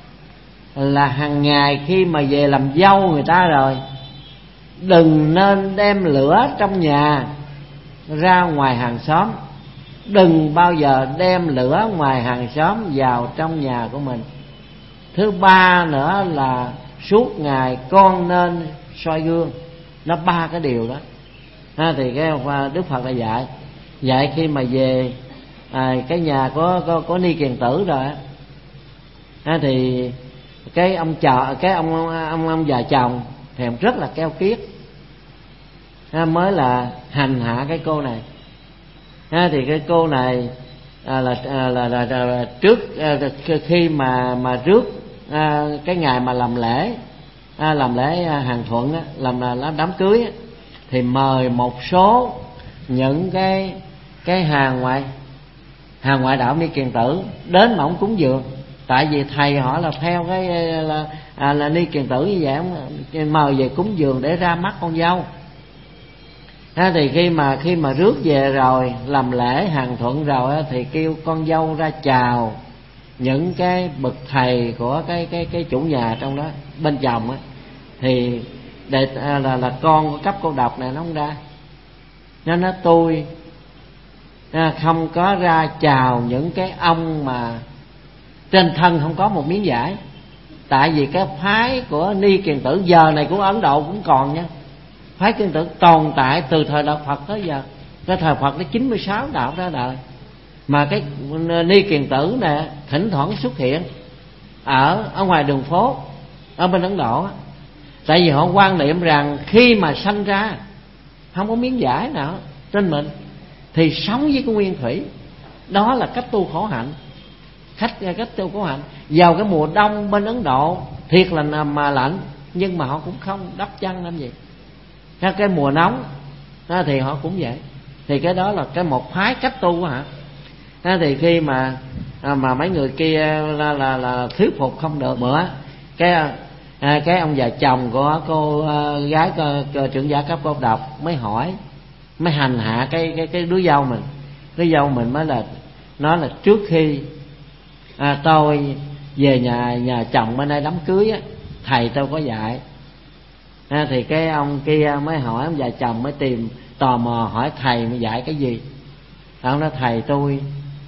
là hàng ngày khi mà về làm dâu người ta rồi, đừng nên đem lửa trong nhà ra ngoài hàng xóm, đừng bao giờ đem lửa ngoài hàng xóm vào trong nhà của mình. Thứ ba nữa là suốt ngày con nên soi gương. Nó ba cái điều đó. À, thì cái Đức Phật là dạy dạy khi mà về à, cái nhà có có, có ni kiền tử rồi á, à, thì cái ông chờ cái ông ông ông già chồng thì rất là keo kiết. mới là hành hạ cái cô này. Thì cái cô này à, là, à, là, là, là, là trước à, khi mà mà rước à, cái ngày mà làm lễ à, làm lễ hàng thuận á, làm là đám cưới á, thì mời một số những cái cái hàng ngoại hàng ngoại đạo ni kiền tử đến mà ông cúng dường. Tại vì thầy họ là theo cái là, à, là ni kiền tử như vậy, ông mời về cúng dường để ra mắt con dâu. À, thì khi mà khi mà rước về rồi, làm lễ hàng thuận rồi thì kêu con dâu ra chào những cái bậc thầy của cái cái cái chủ nhà trong đó bên chồng á, thì để à, là là con của cấp cô độc này nó không ra. Nó nói tôi à, không có ra chào những cái ông mà trên thân không có một miếng vải. Tại vì cái phái của ni kiền tử giờ này của Ấn Độ cũng còn nha. Phái kiền tử tồn tại từ thời đạo Phật tới giờ. Cái thời Phật đến chín mươi sáu đạo ra đời, mà cái ni kiền tử này thỉnh thoảng xuất hiện ở ở ngoài đường phố ở bên Ấn Độ. Tại vì họ quan niệm rằng khi mà sanh ra không có miếng vải nào trên mình thì sống với cái nguyên thủy. Đó là cách tu khổ hạnh. Cách, cách tu khổ hạnh. Vào cái mùa đông bên Ấn Độ thiệt là nằm mà lạnh, nhưng mà họ cũng không đắp chăn làm gì. Cái mùa nóng thì họ cũng vậy. Thì cái đó là cái một phái cách tu hả. Thì khi mà mà mấy người kia là, là, là thuyết phục không được bữa, cái à, cái ông già chồng của cô uh, gái cơ, cơ, trưởng giả cấp cô độc mới hỏi, mới hành hạ cái cái cái đứa dâu mình. Đứa dâu mình mới là nói là trước khi à, tôi về nhà nhà chồng bên đây đám cưới á, thầy tôi có dạy. À, thì cái ông kia mới hỏi, ông già chồng mới tìm tò mò hỏi thầy mới dạy cái gì. Ông nói thầy tôi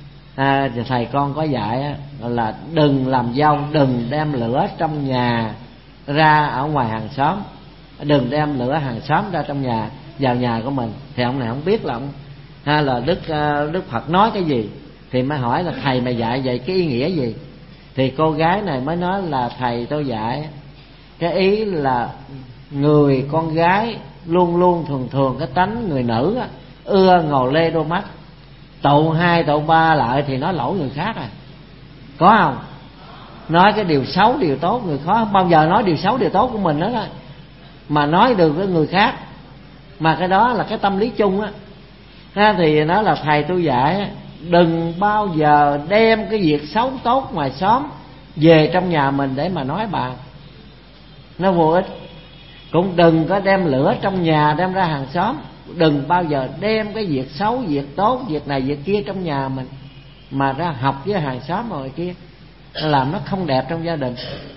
à, thầy con có dạy á, là đừng làm dâu, đừng đem lửa trong nhà ra ở ngoài hàng xóm, đừng đem lửa hàng xóm ra trong nhà vào nhà của mình. Thì ông này không biết là ông hay là đức đức Phật nói cái gì, thì mới hỏi là thầy mày dạy vậy cái ý nghĩa gì. Thì cô gái này mới nói là thầy tôi dạy cái ý là người con gái luôn luôn thường thường cái tánh người nữ á, ưa ngồi lê đôi mắt, tụ hai tụ ba lại thì nói lỗi người khác à. Có không? Nói cái điều xấu điều tốt, người khó bao giờ nói điều xấu điều tốt của mình đó thôi, mà nói được với người khác. Mà cái đó là cái tâm lý chung á. Thì nó là thầy tôi dạy đừng bao giờ đem cái việc xấu tốt ngoài xóm về trong nhà mình để mà nói bà, nó vô ích. Cũng đừng có đem lửa trong nhà đem ra hàng xóm. Đừng bao giờ đem cái việc xấu, việc tốt, việc này việc kia trong nhà mình mà ra học với hàng xóm rồi kia, làm nó không đẹp trong gia đình.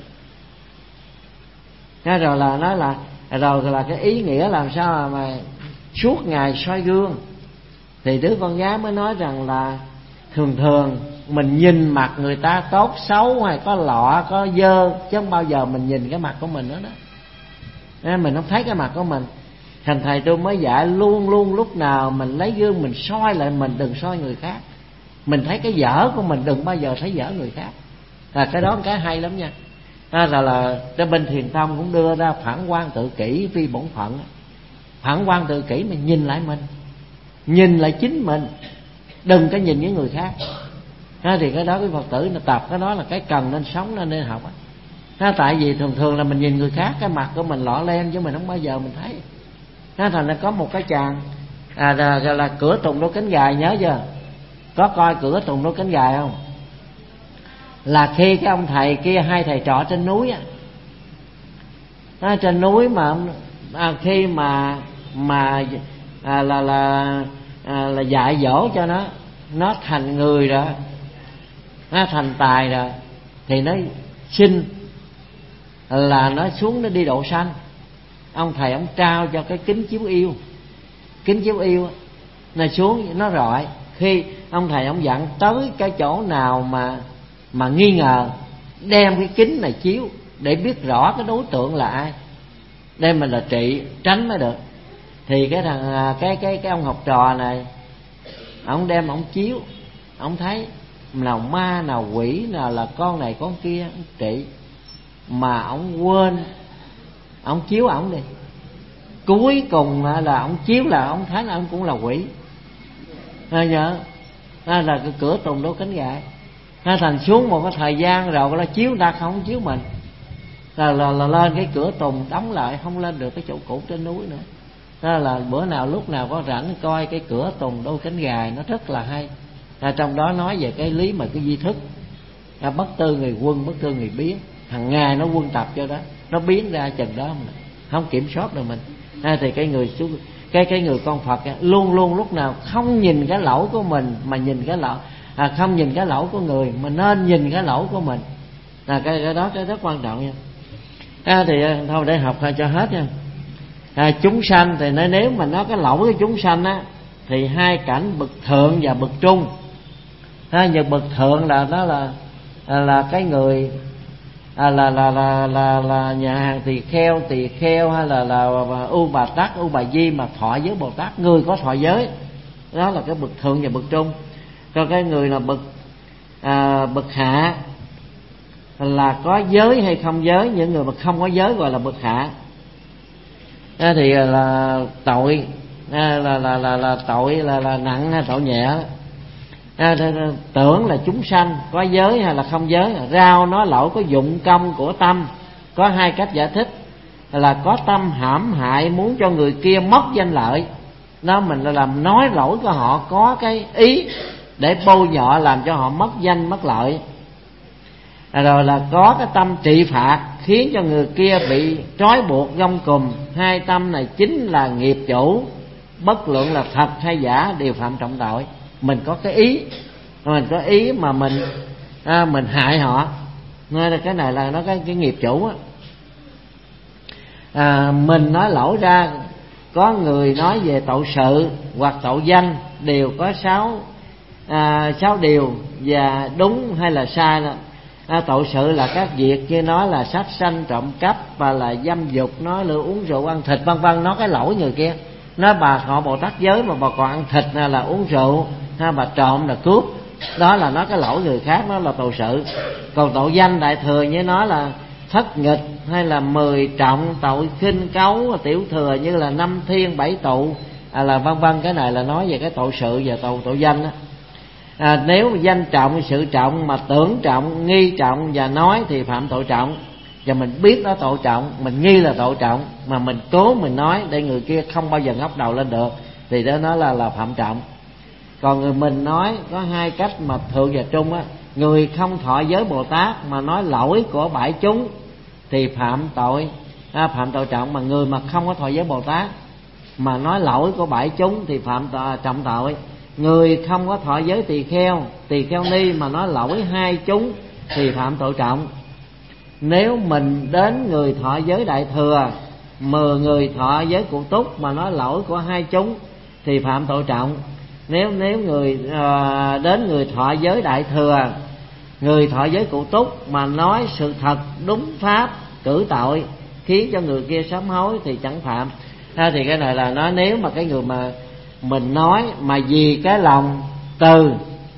Thế rồi là nói là rồi là cái ý nghĩa làm sao mà, mà suốt ngày soi gương. Thì đứa con gái mới nói rằng là thường thường mình nhìn mặt người ta tốt xấu hay có lọ có dơ, chứ không bao giờ mình nhìn cái mặt của mình nữa đó. Nên mình không thấy cái mặt của mình. Thành thầy tôi mới dạy luôn luôn lúc nào mình lấy gương mình soi lại mình, đừng soi người khác. Mình thấy cái dở của mình đừng bao giờ thấy dở người khác. Là cái đó cái hay lắm nha. À, là là cái bên Thiền Tông cũng đưa ra phản quan tự kỷ phi bổn phận. Phản quan tự kỷ mình nhìn lại mình, nhìn lại chính mình, đừng có nhìn những người khác. À, thì cái đó cái Phật tử tập cái đó là cái cần nên sống nên nên học á. À, tại vì thường thường là mình nhìn người khác cái mặt của mình lọ lem chứ mình không bao giờ mình thấy. À, thành ra có một cái chàng à, là, là, là cửa tùng đôi cánh gài, nhớ chưa? Có coi cửa tùng đôi cánh gài không? Là khi cái ông thầy kia, hai thầy trọ trên núi á, à, trên núi mà à, khi mà mà à, là là à, là dạy dỗ cho nó nó thành người rồi, nó thành tài rồi, thì nó xin là nó xuống nó đi độ sanh. Ông thầy ông trao cho cái kính chiếu yêu, kính chiếu yêu nó xuống nó rọi. Khi ông thầy ông dặn tới cái chỗ nào mà mà nghi ngờ, đem cái kính này chiếu để biết rõ cái đối tượng là ai, đem mình là trị tránh mới được. Thì cái thằng cái cái cái ông học trò này, ông đem ông chiếu, ông thấy nào ma nào quỷ nào là con này con kia, ông trị. Mà ông quên, ông chiếu ổng đi, cuối cùng là ông chiếu là ông thấy là ông cũng là quỷ. À, nhớ à, là cái cửa tùng đôi cánh gà. À, thành xuống một cái thời gian rồi nó chiếu ta không chiếu mình, là, là, là lên cái cửa tùng đóng lại, không lên được cái chỗ cũ trên núi nữa. Đó là bữa nào lúc nào có rảnh coi cái cửa tùng đôi cánh gà, nó rất là hay. À, trong đó nói về cái lý mà cái di thức, à, bất tư người quân bất tư người biến, hàng ngày nó quân tập cho đó, nó biến ra chừng đó mà không kiểm soát được mình. À, thì cái người cái cái người con Phật luôn luôn lúc nào không nhìn cái lỗi của mình mà nhìn cái lỗi, à, không nhìn cái lỗi của người mà nên nhìn cái lỗi của mình. À, cái, cái đó cái rất quan trọng nha. À, thì thôi để học cho hết nha. À, chúng sanh thì nếu mà nói cái lỗi của chúng sanh á, thì hai cảnh bậc thượng và bậc trung. À, như bậc thượng là đó là là, là cái người à, là, là là là là nhà hàng tỳ kheo tỳ kheo hay là là u bà tát u bà di mà thọ giới Bồ Tát, người có thọ giới, đó là cái bậc thượng và bậc trung. Còn cái người là bậc à, bậc hạ là có giới hay không giới, những người mà không có giới gọi là bậc hạ. À, thì là tội à, là, là là là tội là là nặng hay tội nhẹ. À, tưởng là chúng sanh có giới hay là không giới, rao nói lỗi có dụng công của tâm. Có hai cách giải thích, là có tâm hãm hại muốn cho người kia mất danh lợi, đó mình là làm nói lỗi của họ, có cái ý để bôi nhọ làm cho họ mất danh mất lợi. À, rồi là có cái tâm trị phạt khiến cho người kia bị trói buộc gông cùm. Hai tâm này chính là nghiệp chủ, bất luận là thật hay giả đều phạm trọng tội. Mình có cái ý, mình có ý mà mình à, mình hại họ, nên là cái này là nó cái cái nghiệp chủ á. À, mình nói lỗi ra, có người nói về tội sự hoặc tội danh đều có sáu à, sáu điều và đúng hay là sai đó. À, tội sự là các việc như nói là sát sanh, trộm cắp và là dâm dục, nói lừa, uống rượu, ăn thịt vân vân. Nói cái lỗi người kia, nói bà họ Bồ Tát giới mà bà còn ăn thịt là, là uống rượu, ha, bà trộm là cướp, đó là nói cái lỗi người khác, đó là tội sự. Còn tội danh đại thừa như nói là thất nghịch hay là mười trọng, tội khinh cấu, tiểu thừa như là năm thiên bảy tụ à, là vân vân. Cái này là nói về cái tội sự và tội tội danh đó. À, nếu danh trọng, sự trọng mà tưởng trọng, nghi trọng và nói thì phạm tội trọng. Và mình biết đó tội trọng, mình nghi là tội trọng mà mình cố mình nói để người kia không bao giờ ngóc đầu lên được thì đó nó là là phạm trọng. Còn người mình nói có hai cách mà thượng và trung á. Người không thọ giới Bồ Tát mà nói lỗi của bãi chúng thì phạm tội à, phạm tội trọng. Mà người mà không có thọ giới Bồ Tát mà nói lỗi của bãi chúng thì phạm tội, trọng tội. Người không có thọ giới tỳ kheo, tỳ kheo ni mà nói lỗi hai chúng thì phạm tội trọng. Nếu mình đến người thọ giới đại thừa, mười người thọ giới cụ túc mà nói lỗi của hai chúng thì phạm tội trọng. Nếu nếu người à, đến người thọ giới đại thừa, người thọ giới cụ túc mà nói sự thật đúng pháp cử tội khiến cho người kia sám hối thì chẳng phạm. À, thì cái này là nói nếu mà cái người mà mình nói mà vì cái lòng từ,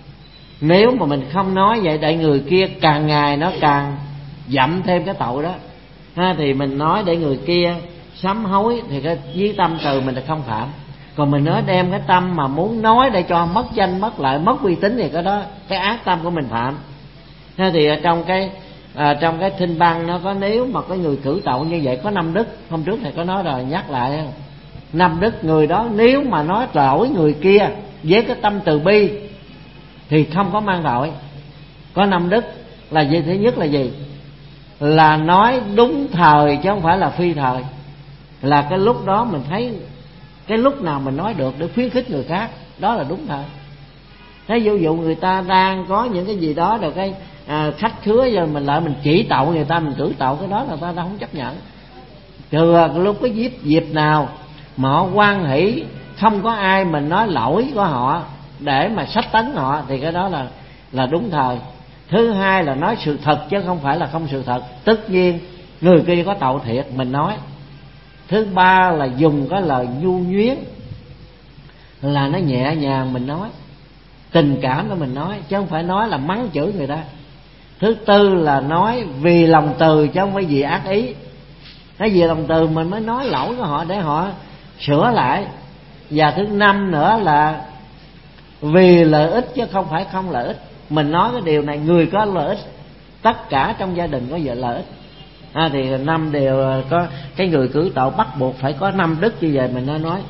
nếu mà mình không nói vậy để người kia càng ngày nó càng dậm thêm cái tội đó, ha, thì mình nói để người kia sám hối thì cái với tâm từ mình là không phạm. Còn mình nói đem cái tâm mà muốn nói để cho mất danh mất lợi mất uy tín thì cái đó cái ác tâm của mình phạm. Ha, thì ở trong cái à, trong cái thinh băng nó có, nếu mà có người cử tội như vậy có năm đức, hôm trước thầy có nói rồi nhắc lại năm đức. Người đó nếu mà nói lỗi người kia với cái tâm từ bi thì không có mang tội. Có năm đức là gì? Thứ nhất là gì? Là nói đúng thời chứ không phải là phi thời. Là cái lúc đó mình thấy cái lúc nào mình nói được để khuyến khích người khác, đó là đúng thời. Thế ví dụ người ta đang có những cái gì đó rồi cái à, khách khứa rồi mình lại mình chỉ tội người ta, mình cử tội, cái đó là ta không chấp nhận. Trừ lúc cái dịp dịp nào mà họ hoan hỷ, không có ai mình nói lỗi của họ để mà sách tấn họ thì cái đó là là đúng thời. Thứ hai là nói sự thật chứ không phải là không sự thật, tất nhiên người kia có tội thiệt mình nói. Thứ ba là dùng cái lời nhu nhuyến, là nó nhẹ nhàng mình nói, tình cảm đó mình nói chứ không phải nói là mắng chửi người ta. Thứ tư là nói vì lòng từ chứ không phải vì ác ý. Cái gì lòng từ mình mới nói lỗi của họ để họ sửa lại. Và thứ năm nữa là vì lợi ích chứ không phải không lợi ích. Mình nói cái điều này người có lợi ích, tất cả trong gia đình có vợ lợi ích. À, thì năm điều có cái người cử tội bắt buộc phải có năm đức như vậy mình đã nói.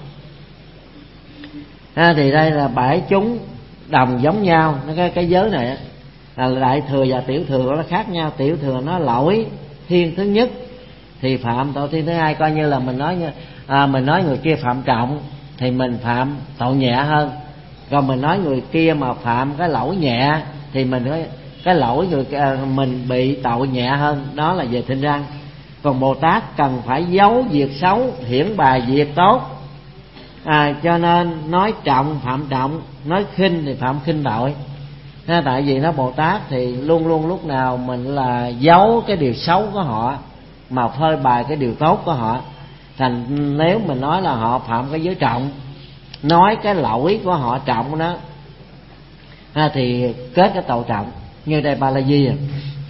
À, thì đây là bảy chúng đồng giống nhau. Cái cái giới này là đại thừa và tiểu thừa nó khác nhau. Tiểu thừa nó lỗi thiên thứ nhất thì phạm tội thiên thứ hai. Coi như là mình nói à, mình nói người kia phạm trọng thì mình phạm tội nhẹ hơn. Còn mình nói người kia mà phạm cái lỗi nhẹ thì mình nói cái lỗi người mình bị tội nhẹ hơn. Đó là về thinh răng. Còn Bồ Tát cần phải giấu việc xấu, hiển bài việc tốt. À, cho nên nói trọng phạm trọng, nói khinh thì phạm khinh tội. À, tại vì nó Bồ Tát thì luôn luôn lúc nào mình là giấu cái điều xấu của họ mà phơi bày cái điều tốt của họ. Thành nếu mình nói là họ phạm cái giới trọng, nói cái lỗi của họ trọng đó, à, thì kết cái tội trọng. Như đây Ba La Di à.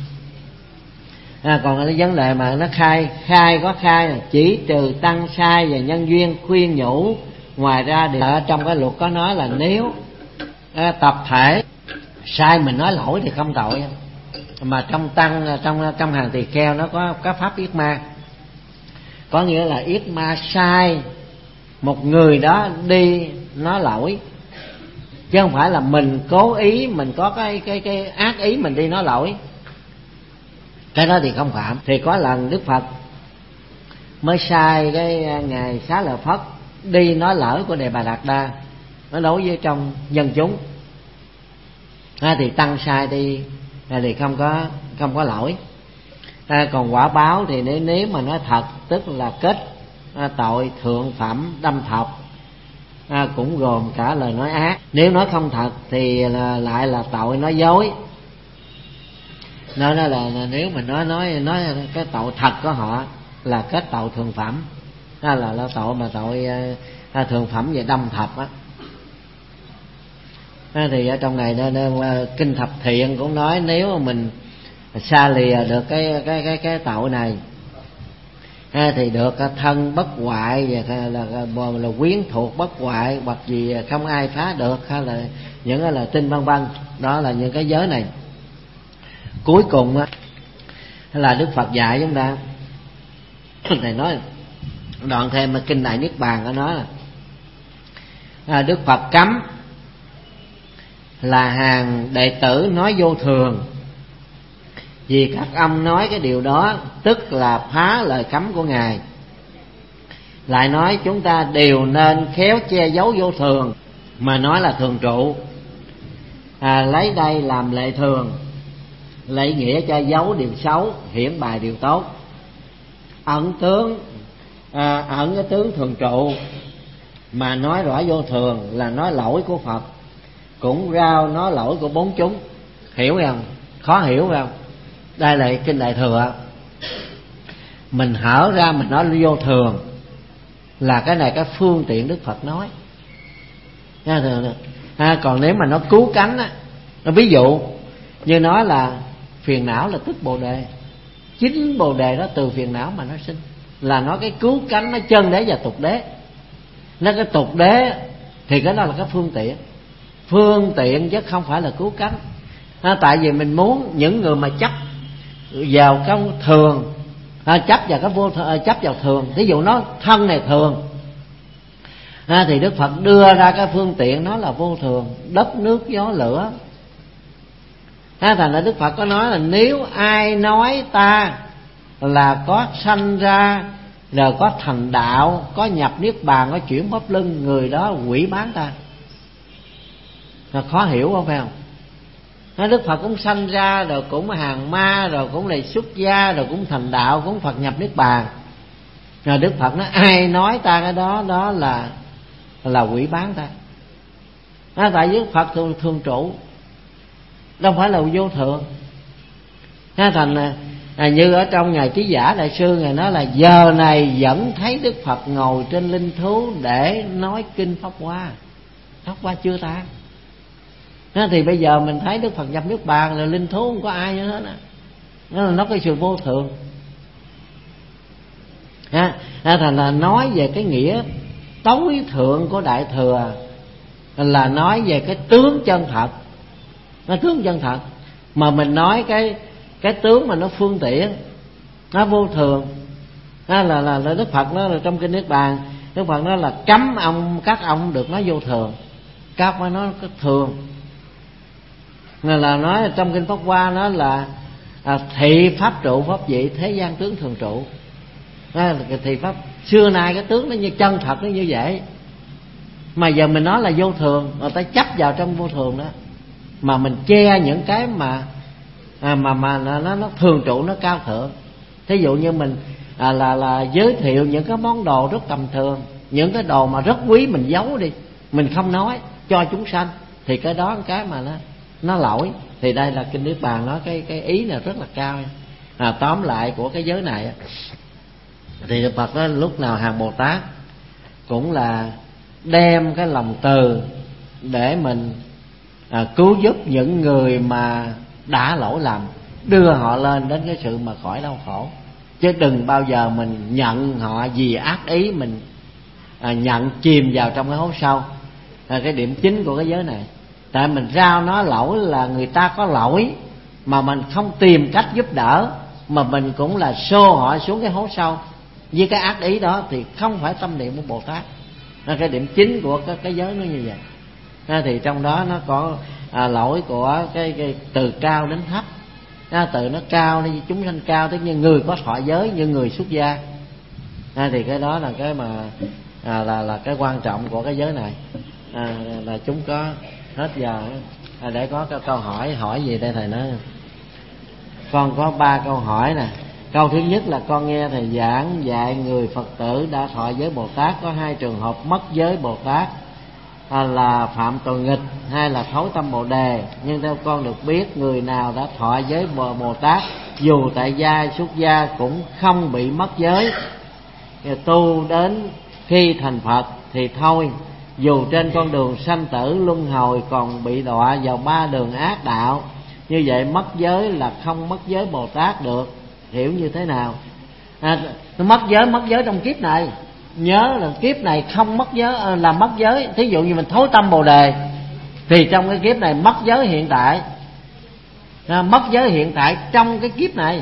À, còn cái vấn đề mà nó khai khai có khai là chỉ trừ tăng sai và nhân duyên khuyên nhủ. Ngoài ra thì ở trong cái luật có nói là nếu à, tập thể sai mình nói lỗi thì không tội. Mà trong tăng trong trong hàng tỳ kheo nó có cái pháp yết ma, có nghĩa là yết ma sai một người đó đi nói lỗi, chứ không phải là mình cố ý mình có cái cái cái ác ý mình đi nói lỗi. Cái đó thì không phạm. Thì có lần Đức Phật mới sai cái ngày Xá Lợi Phất đi nói lỗi của Đề Bà Đạt Đa, nó đối với trong dân chúng. À, thì tăng sai đi à, thì không có không có lỗi. À, còn quả báo thì nếu nếu mà nói thật tức là kết à, tội thượng phẩm đâm thọc. À, cũng gồm cả lời nói ác. Nếu nói không thật thì là, lại là tội nói dối. Nói đó là, là nếu mà nói nói nói cái tội thật của họ là kết tội thượng phẩm. Đó là, là tội mà tội à, thượng phẩm về đâm thập á. À, thì ở trong này nên, nên kinh Thập Thiện cũng nói nếu mà mình xa lìa được cái cái cái cái tội này à, thì được thân bất hoại và là, là, là, là quyến thuộc bất hoại, hoặc gì không ai phá được, hay là những cái là tin vân vân. Đó là những cái giới này. Cuối cùng á là Đức Phật dạy chúng ta này nói đoạn thêm mà kinh Đại Niết Bàn có nói là à, Đức Phật cấm là hàng đệ tử nói vô thường, vì các ông nói cái điều đó tức là phá lời cấm của Ngài. Lại nói chúng ta đều nên khéo che giấu vô thường, mà nói là thường trụ. À, lấy đây làm lệ thường, lấy nghĩa cho giấu điều xấu, hiển bài điều tốt. Ẩn tướng à, ẩn cái tướng thường trụ mà nói rõ vô thường là nói lỗi của Phật, cũng rao nói lỗi của bốn chúng. Hiểu không? Khó hiểu không? Đây là kinh Đại Thừa. Mình hở ra mình nói vô thường là cái này cái phương tiện Đức Phật nói. À, còn nếu mà nó cứu cánh á, nó ví dụ như nói là phiền não là tức bồ đề, chính bồ đề đó từ phiền não mà nó sinh, là nó cái cứu cánh, nó chân đế và tục đế. Nó cái tục đế thì cái đó là cái phương tiện, phương tiện chứ không phải là cứu cánh. À, tại vì mình muốn những người mà chấp vào cái thường, à, chấp vào cái vô à, chấp vào thường, ví dụ nó thân này thường, à, thì Đức Phật đưa ra cái phương tiện nó là vô thường, đất nước gió lửa. À, thành ra Đức Phật có nói là nếu ai nói ta là có sanh ra rồi có thành đạo, có nhập niết bàn, có chuyển pháp luân, người đó quỷ bán ta. Là khó hiểu không phải không? Nói Đức Phật cũng sanh ra rồi cũng hàng ma, rồi cũng là xuất gia, rồi cũng thành đạo, cũng Phật nhập niết bàn. Rồi Đức Phật nói ai nói ta cái đó đó là là quỷ bán ta. Nói tại Đức Phật thường, thường trụ, đâu phải là vô thường. Nói thành à, như ở trong Ngài Trí Giả Đại Sư, Ngài nói là giờ này vẫn thấy Đức Phật ngồi trên linh thú để nói kinh Pháp Hoa. Pháp Hoa chưa tan. Nó thì bây giờ mình thấy Đức Phật nhập niết bàn là linh thú không có ai nữa hết á. Nó là nó cái sự vô thường. à, thành là nói về cái nghĩa tối thượng của Đại Thừa, là nói về cái tướng chân thật, nó tướng chân thật. Mà mình nói cái cái tướng mà nó phương tiện, nó vô thường, đó là, là là Đức Phật nó là trong kinh Niết Bàn, Đức Phật nói là cấm ông các ông được nói vô thường, các ông nói cái thường. Nên là nói trong kinh Pháp Hoa nó là à, thị pháp trụ pháp vị thế gian tướng thường trụ. Đó là cái thị pháp xưa nay cái tướng nó như chân thật nó như vậy, mà giờ mình nói là vô thường, người ta chấp vào trong vô thường đó, mà mình che những cái mà à, mà mà nó nó thường trụ, nó cao thượng. Thí dụ như mình à, là là giới thiệu những cái món đồ rất tầm thường, những cái đồ mà rất quý mình giấu đi, mình không nói cho chúng sanh, thì cái đó cái mà nó nó lỗi. Thì đây là kinh Niết Bàn nói cái cái ý này rất là cao. À, tóm lại của cái giới này thì Đức Phật đó, lúc nào hàng Bồ Tát cũng là đem cái lòng từ để mình à, cứu giúp những người mà đã lỗi lầm, đưa họ lên đến cái sự mà khỏi đau khổ, chứ đừng bao giờ mình nhận họ vì ác ý, mình à, nhận chìm vào trong cái hố sâu. À, cái điểm chính của cái giới này, tại mình rao nó lỗi là người ta có lỗi mà mình không tìm cách giúp đỡ, mà mình cũng là xô họ xuống cái hố sâu với cái ác ý đó, thì không phải tâm niệm của Bồ Tát. À, cái điểm chính của cái, cái giới nó như vậy. À, thì trong đó nó có à, lỗi của cái, cái từ cao đến thấp. À, từ nó cao đi, chúng sanh cao, tất nhiên người có thọ giới như người xuất gia. À, thì cái đó là cái mà à, là là cái quan trọng của cái giới này. À, là chúng có hết giờ à, để có cái câu hỏi hỏi gì đây thầy nói. Con có ba câu hỏi nè. Câu thứ nhất là con nghe thầy giảng dạy người Phật tử đã thọ giới Bồ Tát có hai trường hợp mất giới Bồ Tát, à, là phạm tội nghịch hay là thối tâm Bồ Đề. Nhưng theo con được biết, người nào đã thọ giới Bồ, Bồ Tát dù tại gia xuất gia cũng không bị mất giới. Tu đến khi thành Phật thì thôi, dù trên con đường sanh tử luân hồi còn bị đọa vào ba đường ác đạo. Như vậy mất giới là không mất giới Bồ Tát được, hiểu như thế nào? À, mất giới mất giới trong kiếp này, nhớ là kiếp này không mất giới là mất giới. Thí dụ như mình thối tâm Bồ Đề thì trong cái kiếp này mất giới hiện tại, à, mất giới hiện tại trong cái kiếp này.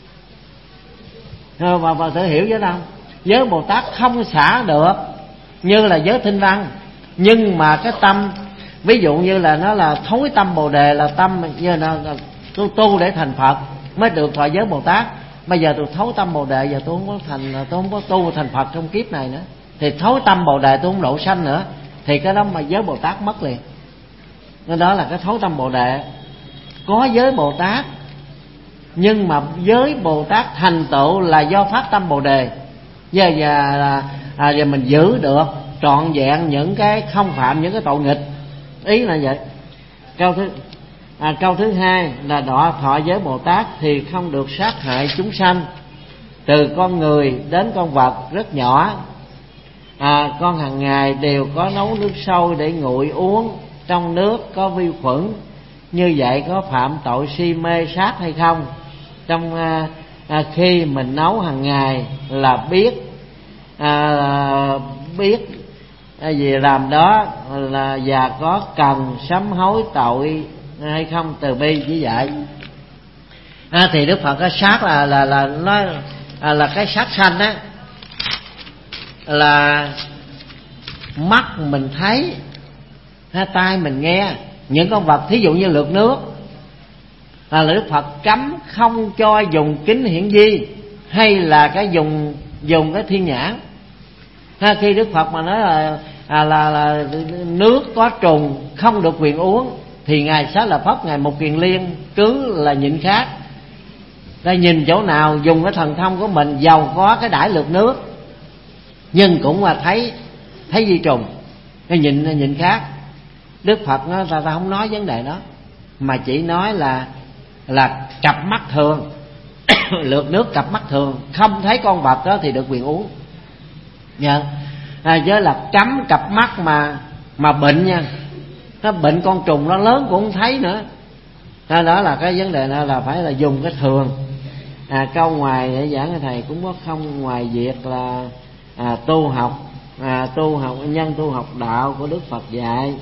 À, và và thử hiểu chứ đâu, giới Bồ Tát không xả được như là giới Thinh Văn, nhưng mà cái tâm, ví dụ như là nó là thối tâm Bồ Đề, là tâm như là tôi tu để thành Phật mới được thọ giới Bồ Tát. Bây giờ tôi thối tâm Bồ Đề, giờ tôi không có thành, tôi không có tu thành Phật trong kiếp này nữa, thì thối tâm Bồ Đề tôi không độ sanh nữa, thì cái đó mà giới Bồ Tát mất liền. Nên đó là cái thối tâm Bồ Đề. Có giới Bồ Tát, nhưng mà giới Bồ Tát thành tựu là do phát tâm Bồ Đề. Giờ giờ à, giờ mình giữ được trọn vẹn những cái không phạm những cái tội nghịch, ý là vậy. Câu thứ à, câu thứ hai là đọa thọ giới Bồ Tát thì không được sát hại chúng sanh, từ con người đến con vật rất nhỏ. À, con hàng ngày đều có nấu nước sôi để nguội uống, trong nước có vi khuẩn, như vậy có phạm tội si mê sát hay không? Trong à, à, khi mình nấu hàng ngày là biết à, biết à, gì làm đó là và có cần sám hối tội hay không? Từ bi như vậy. À, thì Đức Phật có sát là là là nó à, là cái sát sanh á, là mắt mình thấy, ha, tai mình nghe những con vật, thí dụ như lượt nước là Đức Phật cấm không cho dùng kính hiển vi hay là cái dùng dùng cái thiên nhãn. Ha, khi Đức Phật mà nói là à, là, là nước có trùng không được quyền uống, thì ngài Xá Lợi Phất, ngài Mục Kiền Liên cứ là nhịn khác. Đây, nhìn chỗ nào dùng cái thần thông của mình, giàu có cái đãi lượt nước nhưng cũng là thấy thấy vi trùng, cái nhịn nhịn khác. Đức Phật nó ta, ta không nói vấn đề đó, mà chỉ nói là là cặp mắt thường lượt nước cặp mắt thường không thấy con vật đó thì được quyền uống. Dạ. À, với là cấm cặp mắt mà mà bệnh nha, nó bệnh con trùng nó lớn cũng không thấy nữa. À, đó là cái vấn đề đó là phải là dùng cái thường. À, câu ngoài để giảng thầy cũng có không ngoài việc là à, tu học à, tu học nhân tu học đạo của Đức Phật dạy.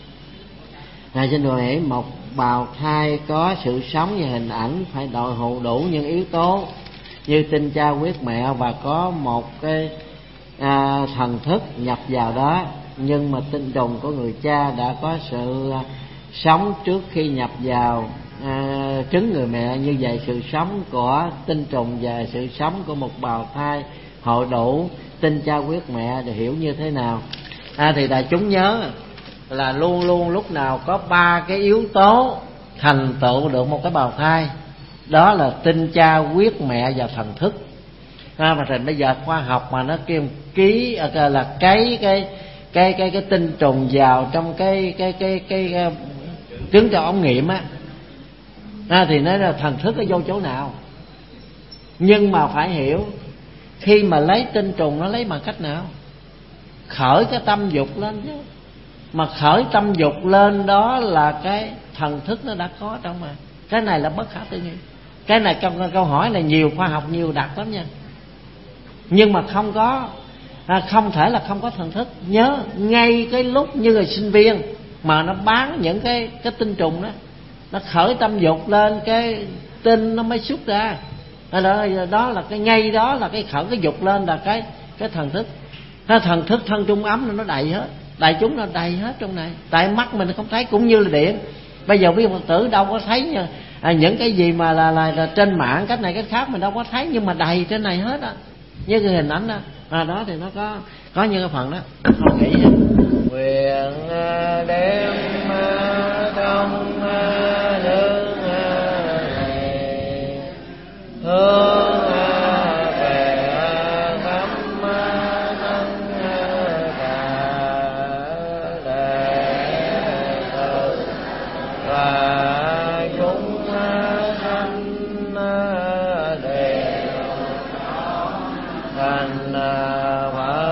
À, xin đòi hỏi một bào thai có sự sống và hình ảnh phải đòi hộ đủ những yếu tố như tinh cha huyết mẹ và có một cái à, thần thức nhập vào đó. Nhưng mà tinh trùng của người cha đã có sự à, sống trước khi nhập vào à, trứng người mẹ. Như vậy sự sống của tinh trùng và sự sống của một bào thai hội đủ tinh cha huyết mẹ để hiểu như thế nào. À, thì đại chúng nhớ là luôn luôn lúc nào có ba cái yếu tố thành tựu được một cái bào thai, đó là tinh cha huyết mẹ và thần thức. À, mà thành bây giờ khoa học mà nó kêu ký là cái cái cái cái cái tinh trùng vào trong cái cái cái cái, cái trứng cho ống nghiệm á, à, thì nói là thần thức nó vô chỗ nào. Nhưng mà phải hiểu khi mà lấy tinh trùng nó lấy bằng cách nào? Khởi cái tâm dục lên chứ. Mà khởi tâm dục lên đó là cái thần thức nó đã có trong mà. Cái này là bất khả tư nghị. Cái này trong câu hỏi này nhiều khoa học nhiều đặt lắm nha. Nhưng mà không có à, không thể là không có thần thức. Nhớ ngay cái lúc như người sinh viên mà nó bán những cái cái tinh trùng đó, nó khởi tâm dục lên cái tinh nó mới xuất ra. Đó, đó là cái ngay đó là cái khởi cái dục lên là cái cái thần thức. Cái thần thức thân trung ấm nó đầy hết, đại chúng nó đầy hết trong này. Tại mắt mình không thấy, cũng như là điện. Bây giờ quý Phật tử đâu có thấy nha, à, những cái gì mà là, là, là trên mạng cách này cách khác mình đâu có thấy, nhưng mà đầy trên này hết á, như cái hình ảnh đó. À, đó thì nó có có như cái phần đó. Không nghĩ gì. Quyền đêm đông nước này hương thành Phật